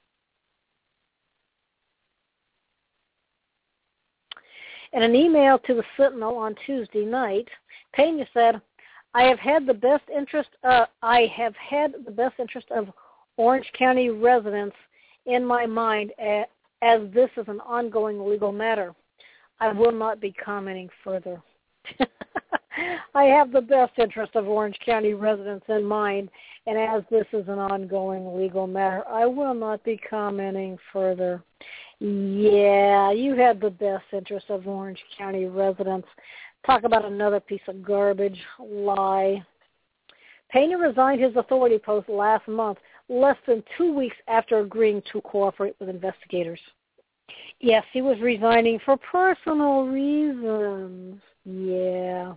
In an email to the Sentinel on Tuesday night, Pena said, "I have had the best interest. Uh, I have had the best interest of Orange County residents in my mind, as, as this is an ongoing legal matter. I will not be commenting further." I have the best interest of Orange County residents in mind, and as this is an ongoing legal matter, I will not be commenting further. Yeah, you had the best interest of Orange County residents. Talk about another piece of garbage. Lie. Pena resigned his authority post last month, less than two weeks after agreeing to cooperate with investigators. Yes, he was resigning for personal reasons. Yeah.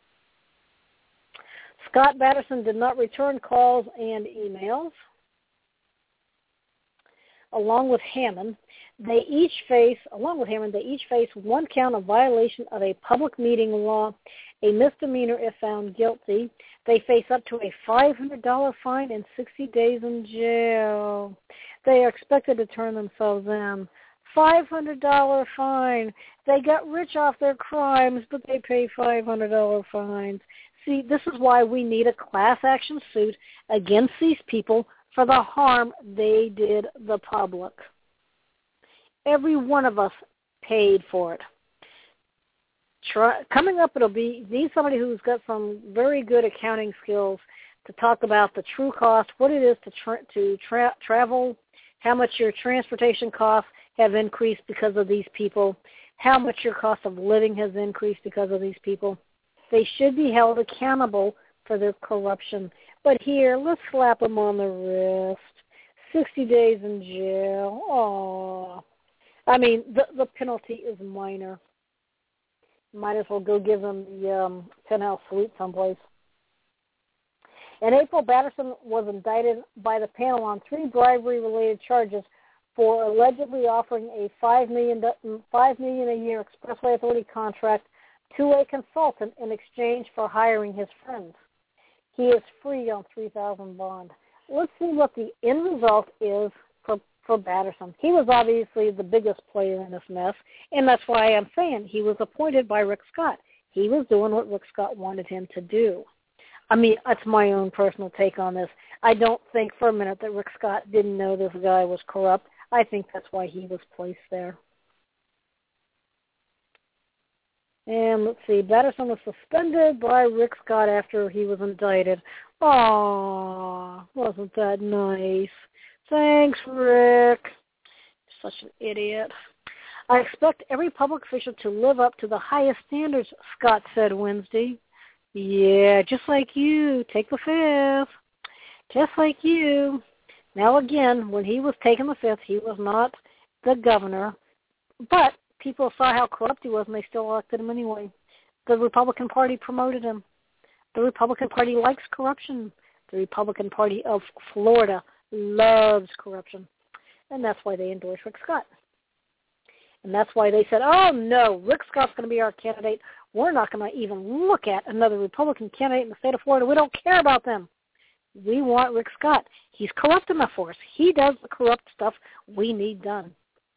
Scott Batterson did not return calls and emails. Along with Hammond, they each face, along with Hammond, they each face one count of violation of a public meeting law, a misdemeanor if found guilty. They face up to a five hundred dollars fine and sixty days in jail. They are expected to turn themselves in. five hundred dollars fine. They got rich off their crimes, but they pay five hundred dollars fines. See, this is why we need a class action suit against these people for the harm they did the public. Every one of us paid for it. Try, coming up, it'll be need somebody who's got some very good accounting skills to talk about the true cost, what it is to tra- to tra- travel, how much your transportation costs have increased because of these people, how much your cost of living has increased because of these people. They should be held accountable for their corruption. But here, let's slap them on the wrist. sixty days in jail. Aww. I mean, the the penalty is minor. Might as well go give them the um, penthouse suite someplace. In April, Batterson was indicted by the panel on three bribery-related charges for allegedly offering a five million dollars five million dollars a year Expressway Authority contract to a consultant in exchange for hiring his friends. He is free on three thousand dollars bond. Let's see what the end result is for, for Batterson. He was obviously the biggest player in this mess, and that's why I'm saying he was appointed by Rick Scott. He was doing what Rick Scott wanted him to do. I mean, that's my own personal take on this. I don't think for a minute that Rick Scott didn't know this guy was corrupt. I think that's why he was placed there. And let's see, Batterson was suspended by Rick Scott after he was indicted. Aww, wasn't that nice? Thanks, Rick. Such an idiot. I expect every public official to live up to the highest standards, Scott said Wednesday. Yeah, just like you. Take the fifth. Just like you. Now, again, when he was taking the fifth, he was not the governor, but people saw how corrupt he was, and they still elected him anyway. The Republican Party promoted him. The Republican Party likes corruption. The Republican Party of Florida loves corruption, and that's why they endorsed Rick Scott. And that's why they said, oh, no, Rick Scott's going to be our candidate. We're not going to even look at another Republican candidate in the state of Florida. We don't care about them. We want Rick Scott. He's corrupt enough for us. He does the corrupt stuff we need done.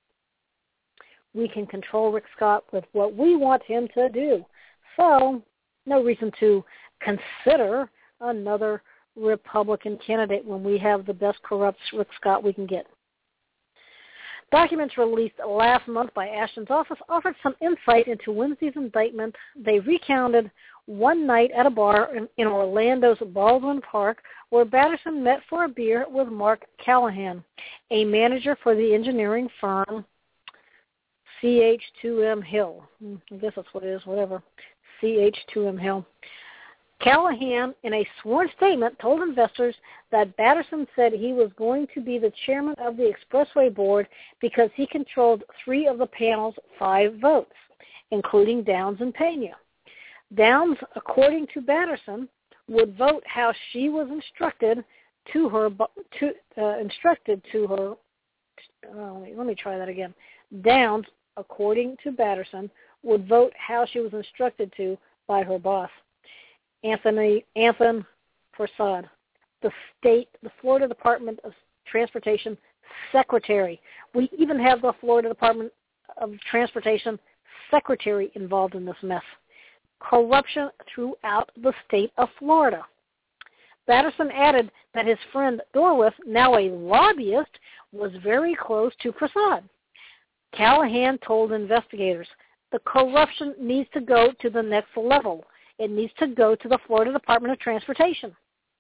We can control Rick Scott with what we want him to do. So, no reason to consider another Republican candidate when we have the best corrupt Rick Scott we can get. Documents released last month by Ashton's office offered some insight into Wednesday's indictment. They recounted one night at a bar in, in Orlando's Baldwin Park where Batterson met for a beer with Mark Callahan, a manager for the engineering firm C H two M Hill. I guess that's what it is, whatever. C H two M Hill. Callahan, in a sworn statement, told investors that Batterson said he was going to be the chairman of the Expressway Board because he controlled three of the panel's five votes, including Downs and Pena. Downs, according to Batterson, would vote how she was instructed to her. To, uh, instructed to her. Uh, let me try that again. Downs, according to Batterson, would vote how she was instructed to by her boss, Anthony Anthony Prasad, the state, the Florida Department of Transportation secretary. We even have the Florida Department of Transportation secretary involved in this mess. Corruption throughout the state of Florida. Batterson added that his friend Dorwith, now a lobbyist, was very close to Prasad. Callahan told investigators, the corruption needs to go to the next level. It needs to go to the Florida Department of Transportation.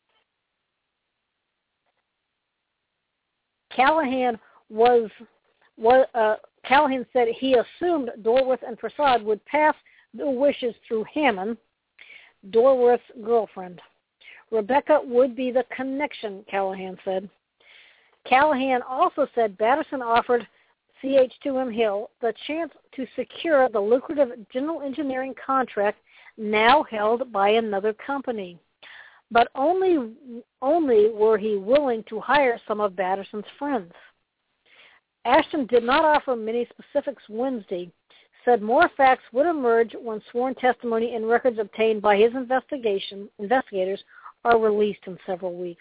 Callahan was, was uh, Callahan said he assumed Dorwith and Prasad would pass the wishes through Hammond, Dorwith's girlfriend. Rebecca would be the connection, Callahan said. Callahan also said Batterson offered C H two M Hill the chance to secure the lucrative general engineering contract now held by another company. But only only were he willing to hire some of Batterson's friends. Ashton did not offer many specifics Wednesday, said more facts would emerge when sworn testimony and records obtained by his investigation investigators are released in several weeks.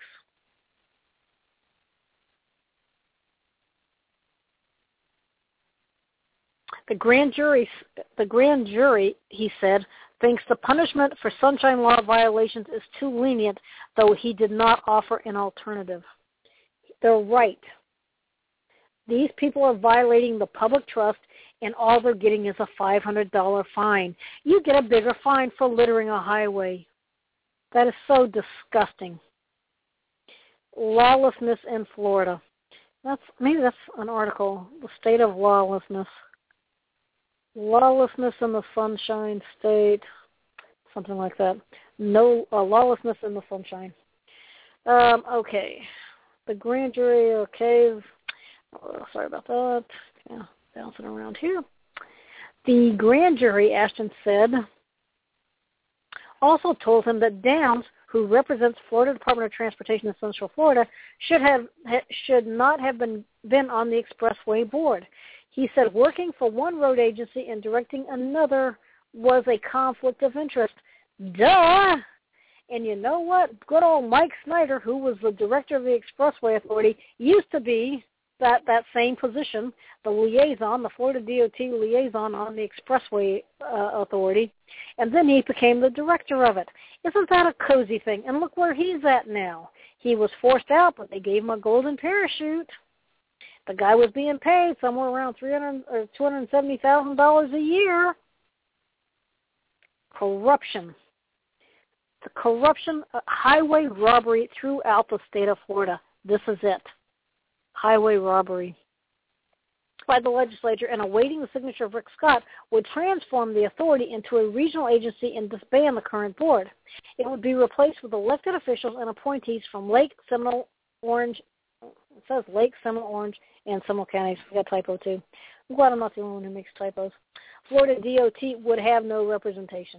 The grand jury, the grand jury, he said, thinks the punishment for Sunshine Law violations is too lenient, though he did not offer an alternative. They're right. These people are violating the public trust, and all they're getting is a five hundred dollars fine. You get a bigger fine for littering a highway. That is so disgusting. Lawlessness in Florida. That's maybe that's an article. The state of lawlessness. Lawlessness in the Sunshine State. Something like that. No uh, lawlessness in the Sunshine. Um, okay. The grand jury, okay. Oh, sorry about that. Yeah, bouncing around here. The grand jury, Ashton said, also told him that Downs, who represents Florida Department of Transportation in Central Florida, should have should not have been been on the expressway board. He said working for one road agency and directing another was a conflict of interest. Duh! And you know what? Good old Mike Snyder, who was the director of the Expressway Authority, used to be that, that same position, the liaison, the Florida D O T liaison on the Expressway uh, Authority, and then he became the director of it. Isn't that a cozy thing? And look where he's at now. He was forced out, but they gave him a golden parachute. The guy was being paid somewhere around three hundred or two hundred seventy thousand dollars a year. Corruption. The corruption, uh, highway robbery throughout the state of Florida. This is it. Highway robbery by the legislature and awaiting the signature of Rick Scott would transform the authority into a regional agency and disband the current board. It would be replaced with elected officials and appointees from Lake, Seminole, Orange, it says Lake, Seminole, Orange, and Seminole counties. We got a typo too. I'm glad I'm not the only one who makes typos. Florida D O T would have no representation.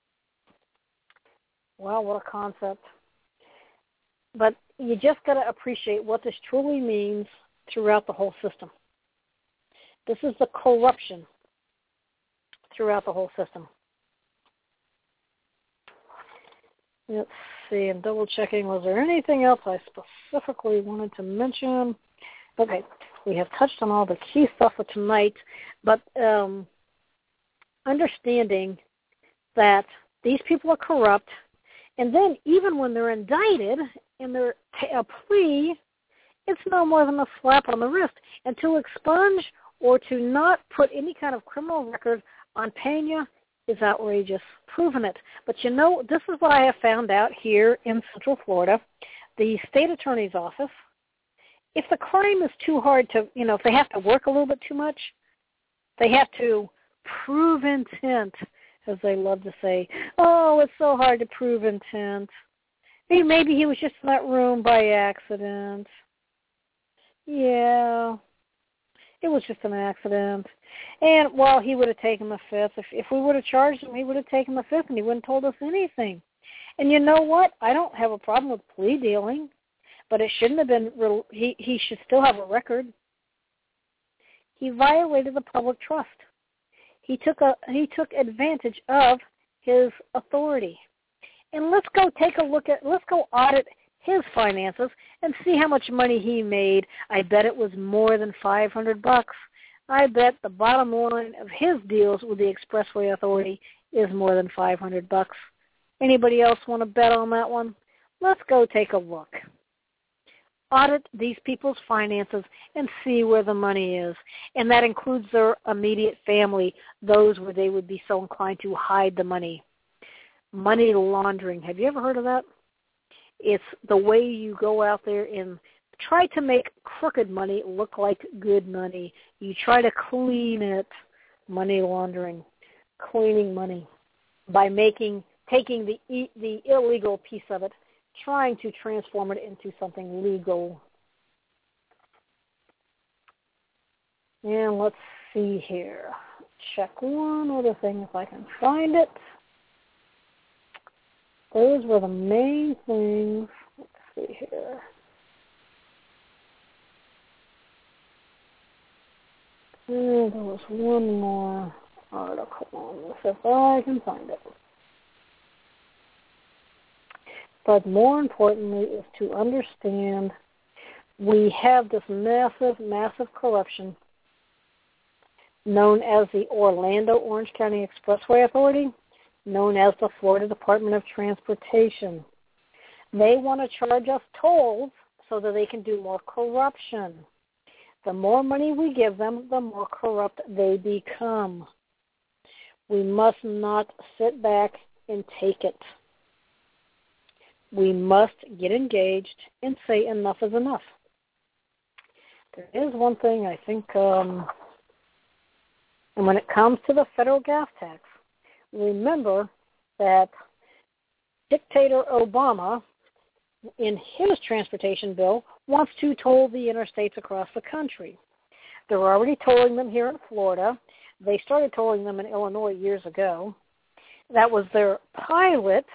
Wow, what a concept. But you just got to appreciate what this truly means throughout the whole system. This is the corruption throughout the whole system. Let's see, I'm double checking. Was there anything else I specifically wanted to mention? Okay, we have touched on all the key stuff for tonight, but um, understanding that these people are corrupt, and then even when they're indicted in their a plea, it's no more than a slap on the wrist. And to expunge or to not put any kind of criminal record on Pena is outrageous. Proven it. But you know, this is what I have found out here in Central Florida. The state attorney's office, if the crime is too hard to, you know, if they have to work a little bit too much, they have to prove intent, as they love to say. Oh, it's so hard to prove intent. Maybe he was just in that room by accident. Yeah, it was just an accident. And, well, he would have taken the fifth. If, if we would have charged him, he would have taken the fifth, and he wouldn't have told us anything. And you know what? I don't have a problem with plea dealing, but it shouldn't have been – he, he should still have a record. He violated the public trust. He took a he took advantage of his authority. And let's go take a look at, let's go audit his finances and see how much money he made. I bet it was more than five hundred bucks. I bet the bottom line of his deals with the Expressway Authority is more than five hundred bucks. Anybody else want to bet on that one? Let's go take a look. Audit these people's finances and see where the money is. And that includes their immediate family, those where they would be so inclined to hide the money. Money laundering. Have you ever heard of that? It's the way you go out there and try to make crooked money look like good money. You try to clean it. Money laundering. Cleaning money by making, taking the the illegal piece of it, trying to transform it into something legal. And let's see here. Check one other thing if I can find it. Those were the main things. Let's see here. And there was one more article on this if I can find it. But more importantly is to understand we have this massive, massive corruption known as the Orlando Orange County Expressway Authority, known as the Florida Department of Transportation. They want to charge us tolls so that they can do more corruption. The more money we give them, the more corrupt they become. We must not sit back and take it. We must get engaged and say enough is enough. There is one thing I think, um, and when it comes to the federal gas tax, remember that Dictator Obama, in his transportation bill, wants to toll the interstates across the country. They're already tolling them here in Florida. They started tolling them in Illinois years ago. That was their pilot.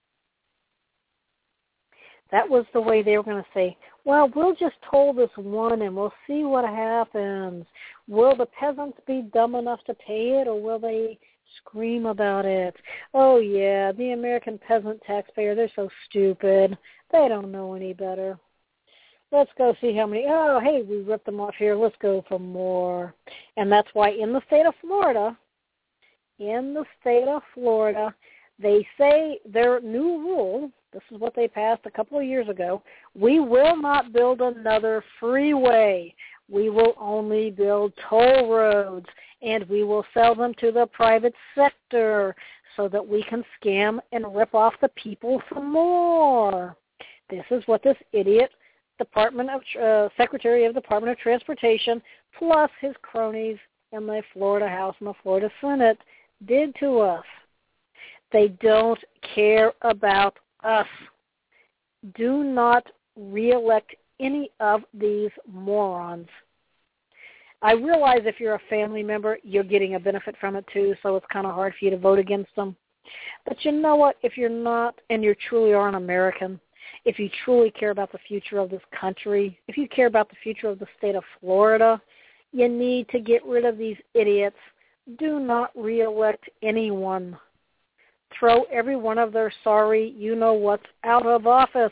That was the way they were going to say, well, we'll just toll this one and we'll see what happens. Will the peasants be dumb enough to pay it, or will they scream about it? Oh, yeah, the American peasant taxpayer, they're so stupid. They don't know any better. Let's go see how many. Oh, hey, we ripped them off here. Let's go for more. And that's why in the state of Florida, in the state of Florida, they say their new rule, this is what they passed a couple of years ago, we will not build another freeway. We will only build toll roads, and we will sell them to the private sector so that we can scam and rip off the people for more. This is what this idiot Department of uh, Secretary of the Department of Transportation, plus his cronies in the Florida House and the Florida Senate, did to us. They don't care about us. Do not reelect any of these morons. I realize if you're a family member, you're getting a benefit from it too, so it's kind of hard for you to vote against them. But you know what? If you're not, and you truly are an American, if you truly care about the future of this country, if you care about the future of the state of Florida, you need to get rid of these idiots. Do not reelect anyone. Throw every one of their sorry you-know-what's out of office.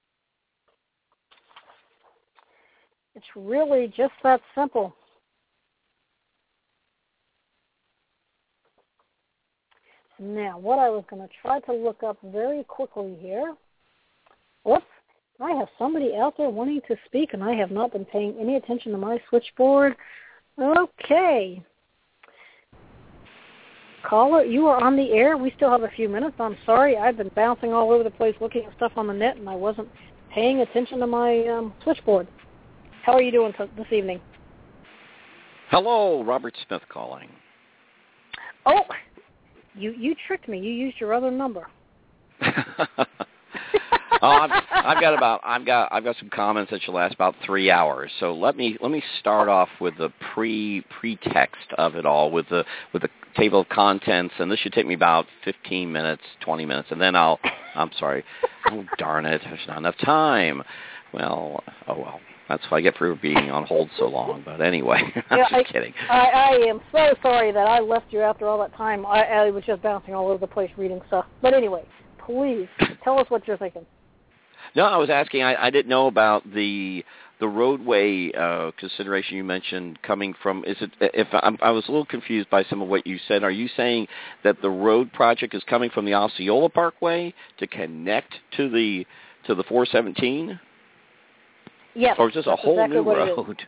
It's really just that simple. Now, what I was going to try to look up very quickly here. Whoops. I have somebody out there wanting to speak, and I have not been paying any attention to my switchboard. Okay. Caller, you are on the air. We still have a few minutes. I'm sorry. I've been bouncing all over the place looking at stuff on the net, and I wasn't paying attention to my um, switchboard. How are you doing t- this evening? Hello, Robert Smith calling. Oh, you you tricked me. You used your other number. oh, I've, I've got about I've got I've got some comments that should last about three hours. So let me let me start off with the pre pretext of it all, with the with the table of contents, and this should take me about fifteen minutes, twenty minutes, and then I'll I'm sorry. Oh darn it, there's not enough time. Well, oh well. That's what I get for being on hold so long. But anyway, I'm yeah, just I, kidding. I, I am so sorry that I left you after all that time. I, I was just bouncing all over the place reading stuff. But anyway, please tell us what you're thinking. No, I was asking. I, I didn't know about the the roadway uh, consideration you mentioned coming from. Is it? If I'm, I was a little confused by some of what you said. Are you saying that the road project is coming from the Osceola Parkway to connect to the to the four seventeen? Yes. Or is this a whole exactly new road?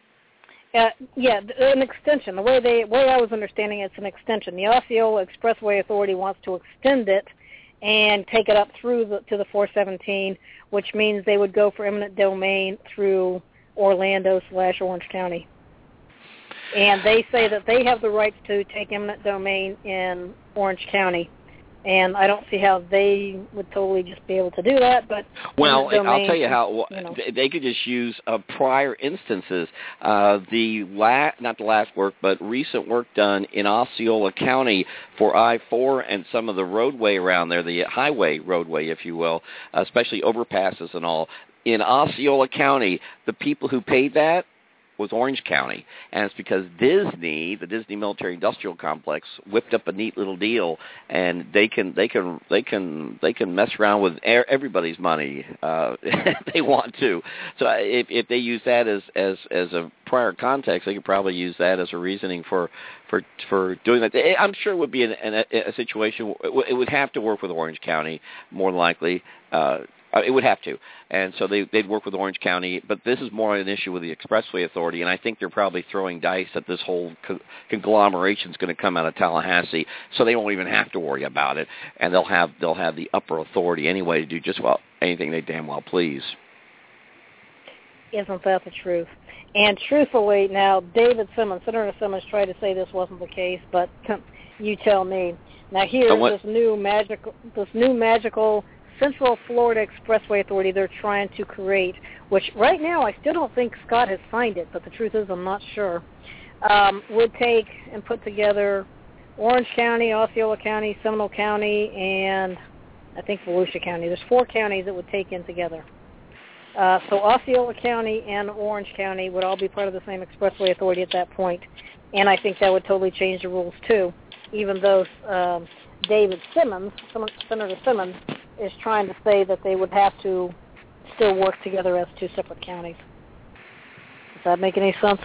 Uh, yeah, an extension. The way they way I was understanding it, it's an extension. The Osceola Expressway Authority wants to extend it and take it up through the, to the four seventeen, which means they would go for eminent domain through Orlando slash Orange County. And they say that they have the rights to take eminent domain in Orange County. And I don't see how they would totally just be able to do that. But well, domain, I'll tell you how. You know. They could just use uh, prior instances. Uh, the la- not the last work, but recent work done in Osceola County for I four and some of the roadway around there, the highway roadway, if you will, especially overpasses and all. In Osceola County, the people who paid that was Orange County, and it's because Disney, the Disney Military Industrial Complex, whipped up a neat little deal, and they can they can they can they can mess around with everybody's money uh, if they want to. So if if they use that as as as a prior context, they could probably use that as a reasoning for for for doing that. I'm sure it would be an, an, a situation. It would have to work with Orange County more than likely. Uh, Uh, it would have to. And so they, they'd work with Orange County. But this is more an issue with the Expressway Authority, and I think they're probably throwing dice that this whole co- conglomeration is going to come out of Tallahassee, so they won't even have to worry about it. And they'll have they'll have the upper authority anyway to do just well anything they damn well please. Isn't that the truth? And truthfully, now, David Simmons, Senator Simmons tried to say this wasn't the case, but you tell me. Now, here's So this new magical, this new magical Central Florida Expressway Authority they're trying to create, which right now I still don't think Scott has signed it, but the truth is I'm not sure, um, would take and put together Orange County, Osceola County, Seminole County, and I think Volusia County. There's four counties that would take in together. Uh, so Osceola County and Orange County would all be part of the same Expressway Authority at that point, and I think that would totally change the rules too, even though um, David Simmons, Senator Simmons, is trying to say that they would have to still work together as two separate counties. Does that make any sense?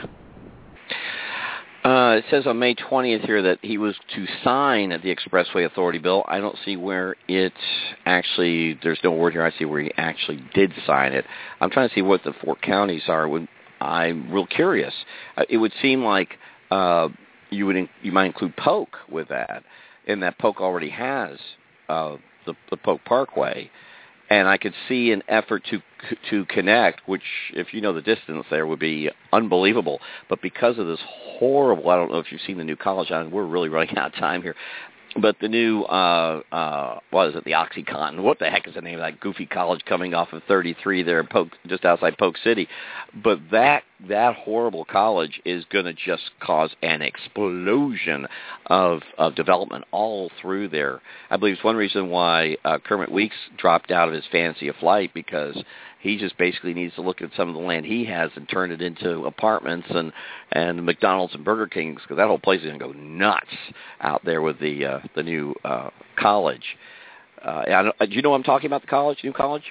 Uh, it says on May twentieth here that he was to sign the Expressway Authority bill. I don't see where it actually, there's no word here I see where he actually did sign it. I'm trying to see what the four counties are. I'm real curious. Uh, it would seem like uh, you would in, you might include Polk with that, in that Polk already has uh, the, the Polk Parkway. And I could see an effort to to connect, which, if you know the distance there, would be unbelievable. But because of this horrible, I don't know if you've seen the new college, and we're really running out of time here, but the new, uh, uh, what is it, the OxyContin, what the heck is the name of that goofy college coming off of thirty-three there, Polk, just outside Polk City? But that that horrible college is going to just cause an explosion of, of development all through there. I believe it's one reason why uh, Kermit Weeks dropped out of his fantasy of flight, because he just basically needs to look at some of the land he has and turn it into apartments and, and McDonald's and Burger Kings, because that whole place is going to go nuts out there with the uh, the new uh, college. Uh, I don't, do you know what I'm talking about, the college, new college?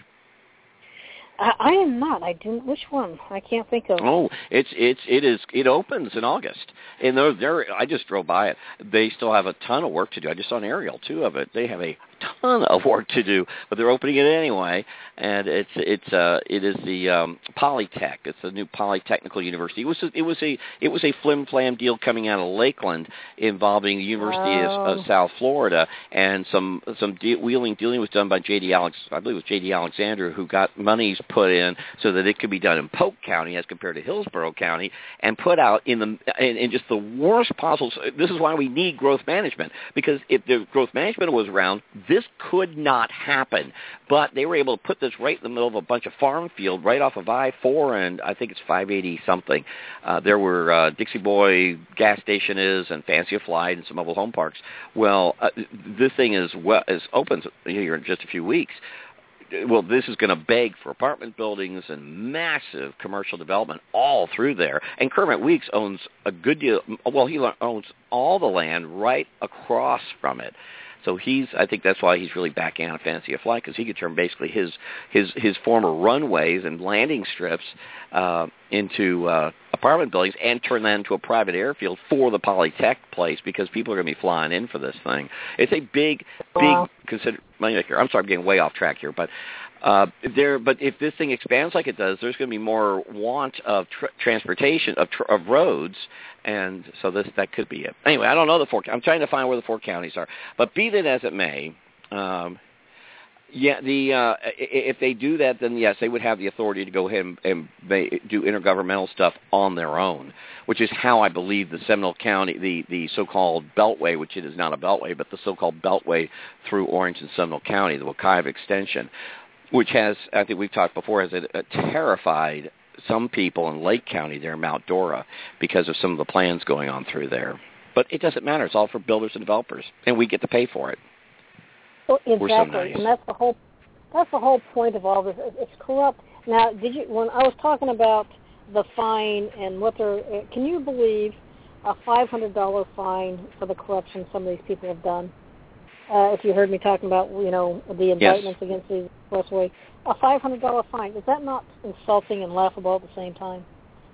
I, I am not. I didn't. Which one? I can't think of. Oh, it's it's it is it opens in August, and they're they're. I just drove by it. They still have a ton of work to do. I just saw an aerial too of it. They have a ton of work to do, but they're opening it anyway. And it's it's uh it is the um, Polytech. It's the new Polytechnical University. It was a, it was a it was a flim flam deal coming out of Lakeland involving the University oh. of, of South Florida, and some some de- wheeling dealing was done by J D Alex. I believe it was J D Alexander who got monies put in so that it could be done in Polk County as compared to Hillsborough County, and put out in the in, in just the worst possible. This is why we need growth management, because if the growth management was around, this could not happen. But they were able to put this right in the middle of a bunch of farm field right off of I four, and I think it's five eighty something. Uh, there were uh, Dixie Boy gas station is, and Fancy of Flight, and some mobile home parks. Well, uh, this thing is well is opens here in just a few weeks. Well, this is going to beg for apartment buildings and massive commercial development all through there. And Kermit Weeks owns a good deal. Well, he owns all the land right across from it. So he's, I think that's why he's really backing out of Fantasy of Flight, because he could turn basically his his his former runways and landing strips uh, into uh, apartment buildings, and turn that into a private airfield for the Polytech place, because people are going to be flying in for this thing. It's a big, big wow. consider. I'm sorry, I'm getting way off track here, but uh, there. But if this thing expands like it does, there's going to be more want of tr- transportation of tr- of roads. And so this that could be it. Anyway, I don't know the four. I'm trying to find where the four counties are. But be that as it may, um, yeah, the uh, if they do that, then yes, they would have the authority to go ahead and, and they do intergovernmental stuff on their own, which is how I believe the Seminole County, the, the so-called Beltway, which it is not a Beltway, but the so-called Beltway through Orange and Seminole County, the Wekiva extension, which has, I think we've talked before, has a, a terrified some people in Lake County there in Mount Dora because of some of the plans going on through there. But it doesn't matter. It's all for builders and developers, and we get to pay for it. Well, exactly, We're so nice. And that's the whole that's the whole point of all this. It's corrupt. Now, did you when I was talking about the fine and what they're, can you believe a five hundred dollars fine for the corruption some of these people have done? Uh, if you heard me talking about, you know, the indictments yes. against the Expressway, a five hundred dollars fine, is that not insulting and laughable at the same time?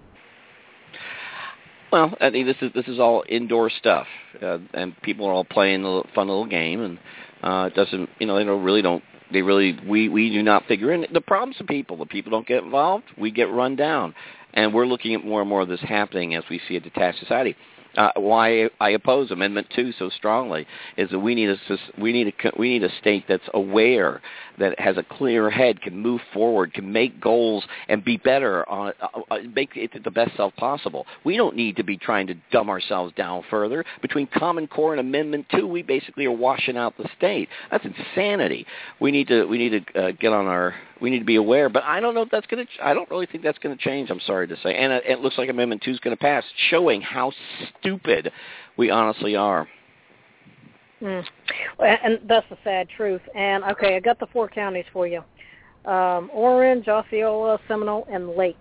Well, I mean, this is this is all indoor stuff, uh, and people are all playing a fun little game, and uh, it doesn't, you know, they don't really don't They really, we, we do not figure in. The problem's the people. The people don't get involved. We get run down. And we're looking at more and more of this happening as we see a detached society. Uh, why I oppose Amendment Two so strongly is that we need a we need a we need a state that's aware, that has a clear head, can move forward, can make goals, and be better on uh, make it the best self possible. We don't need to be trying to dumb ourselves down further. Between Common Core and Amendment Two, we basically are washing out the state. That's insanity. We need to we need to uh, get on our we need to be aware. But I don't know if that's going to. I don't really think that's going to change. I'm sorry to say. And it, it looks like Amendment Two is going to pass, showing how stupid we honestly are. Mm. Well, and that's the sad truth. And, okay, I got the four counties for you. Um, Orange, Osceola, Seminole, and Lake.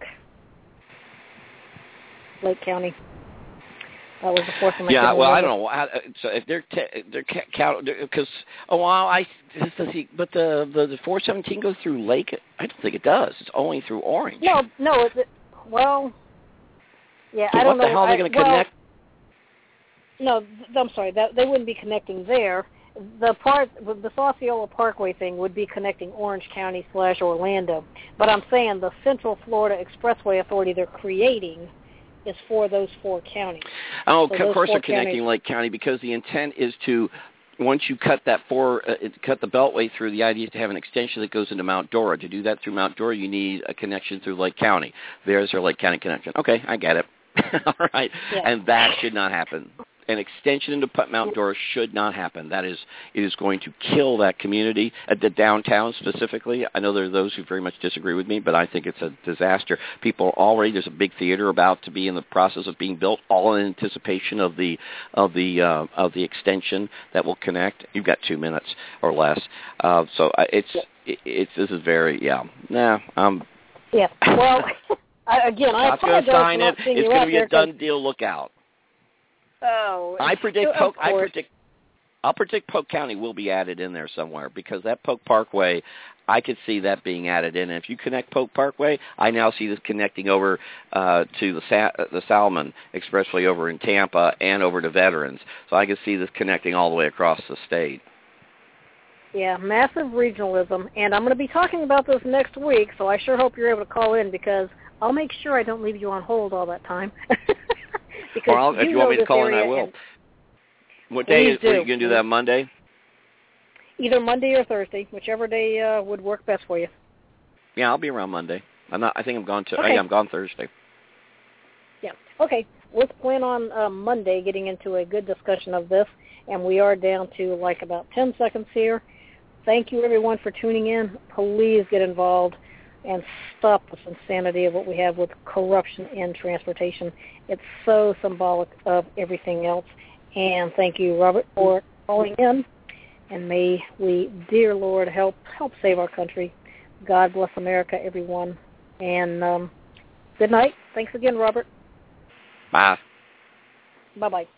Lake County. That was the fourth one. Yeah, well, I don't know. How, so if they're te- they're count because oh, well, I see, but the, the the four seventeen goes through Lake. I don't think it does. It's only through Orange. No, no. It, well, yeah, so I don't what know. the hell are they going to well, connect? No, I'm sorry. That they wouldn't be connecting there. The part, the Osceola Parkway thing would be connecting Orange County slash Orlando. But I'm saying the Central Florida Expressway Authority they're creating is for those four counties. Oh, so of course they're counties, connecting Lake County because the intent is to, once you cut that four, uh, cut the beltway through, the idea is to have an extension that goes into Mount Dora. To do that through Mount Dora, you need a connection through Lake County. There's our Lake County connection. Okay, I get it. All right, yeah. And that should not happen. An extension into Mount Dora should not happen. That is, it is going to kill that community, uh, the downtown specifically. I know there are those who very much disagree with me, but I think it's a disaster. People already, there's a big theater about to be in the process of being built, all in anticipation of the of the uh, of the extension that will connect. You've got two minutes or less, uh, so uh, it's it, it's this is very yeah. Nah, um. Yeah. Well, I, again, I Scott's going to sign it. It's going to be a done deal. Look out. Oh, I predict Polk. I predict. I'll predict Polk County will be added in there somewhere because that Polk Parkway, I could see that being added in. And if you connect Polk Parkway, I now see this connecting over uh, to the Sa- the Salmon Expressway over in Tampa and over to Veterans. So I could see this connecting all the way across the state. Yeah, massive regionalism, and I'm going to be talking about this next week. So I sure hope you're able to call in because I'll make sure I don't leave you on hold all that time. Because or I'll, you if you want me to call in, I and, will. What day is? Do. Are you going to do that Monday? Either Monday or Thursday, whichever day uh, would work best for you. Yeah, I'll be around Monday. I'm not. I think I'm gone to. Okay. Oh, yeah, I'm gone Thursday. Yeah. Okay. Let's plan on uh, Monday getting into a good discussion of this, and we are down to like about ten seconds here. Thank you, everyone, for tuning in. Please get involved and stop this insanity of what we have with corruption in transportation. It's so symbolic of everything else. And thank you, Robert, for calling in. And may we, dear Lord, help help save our country. God bless America, everyone. And um, good night. Thanks again, Robert. Bye. Bye-bye.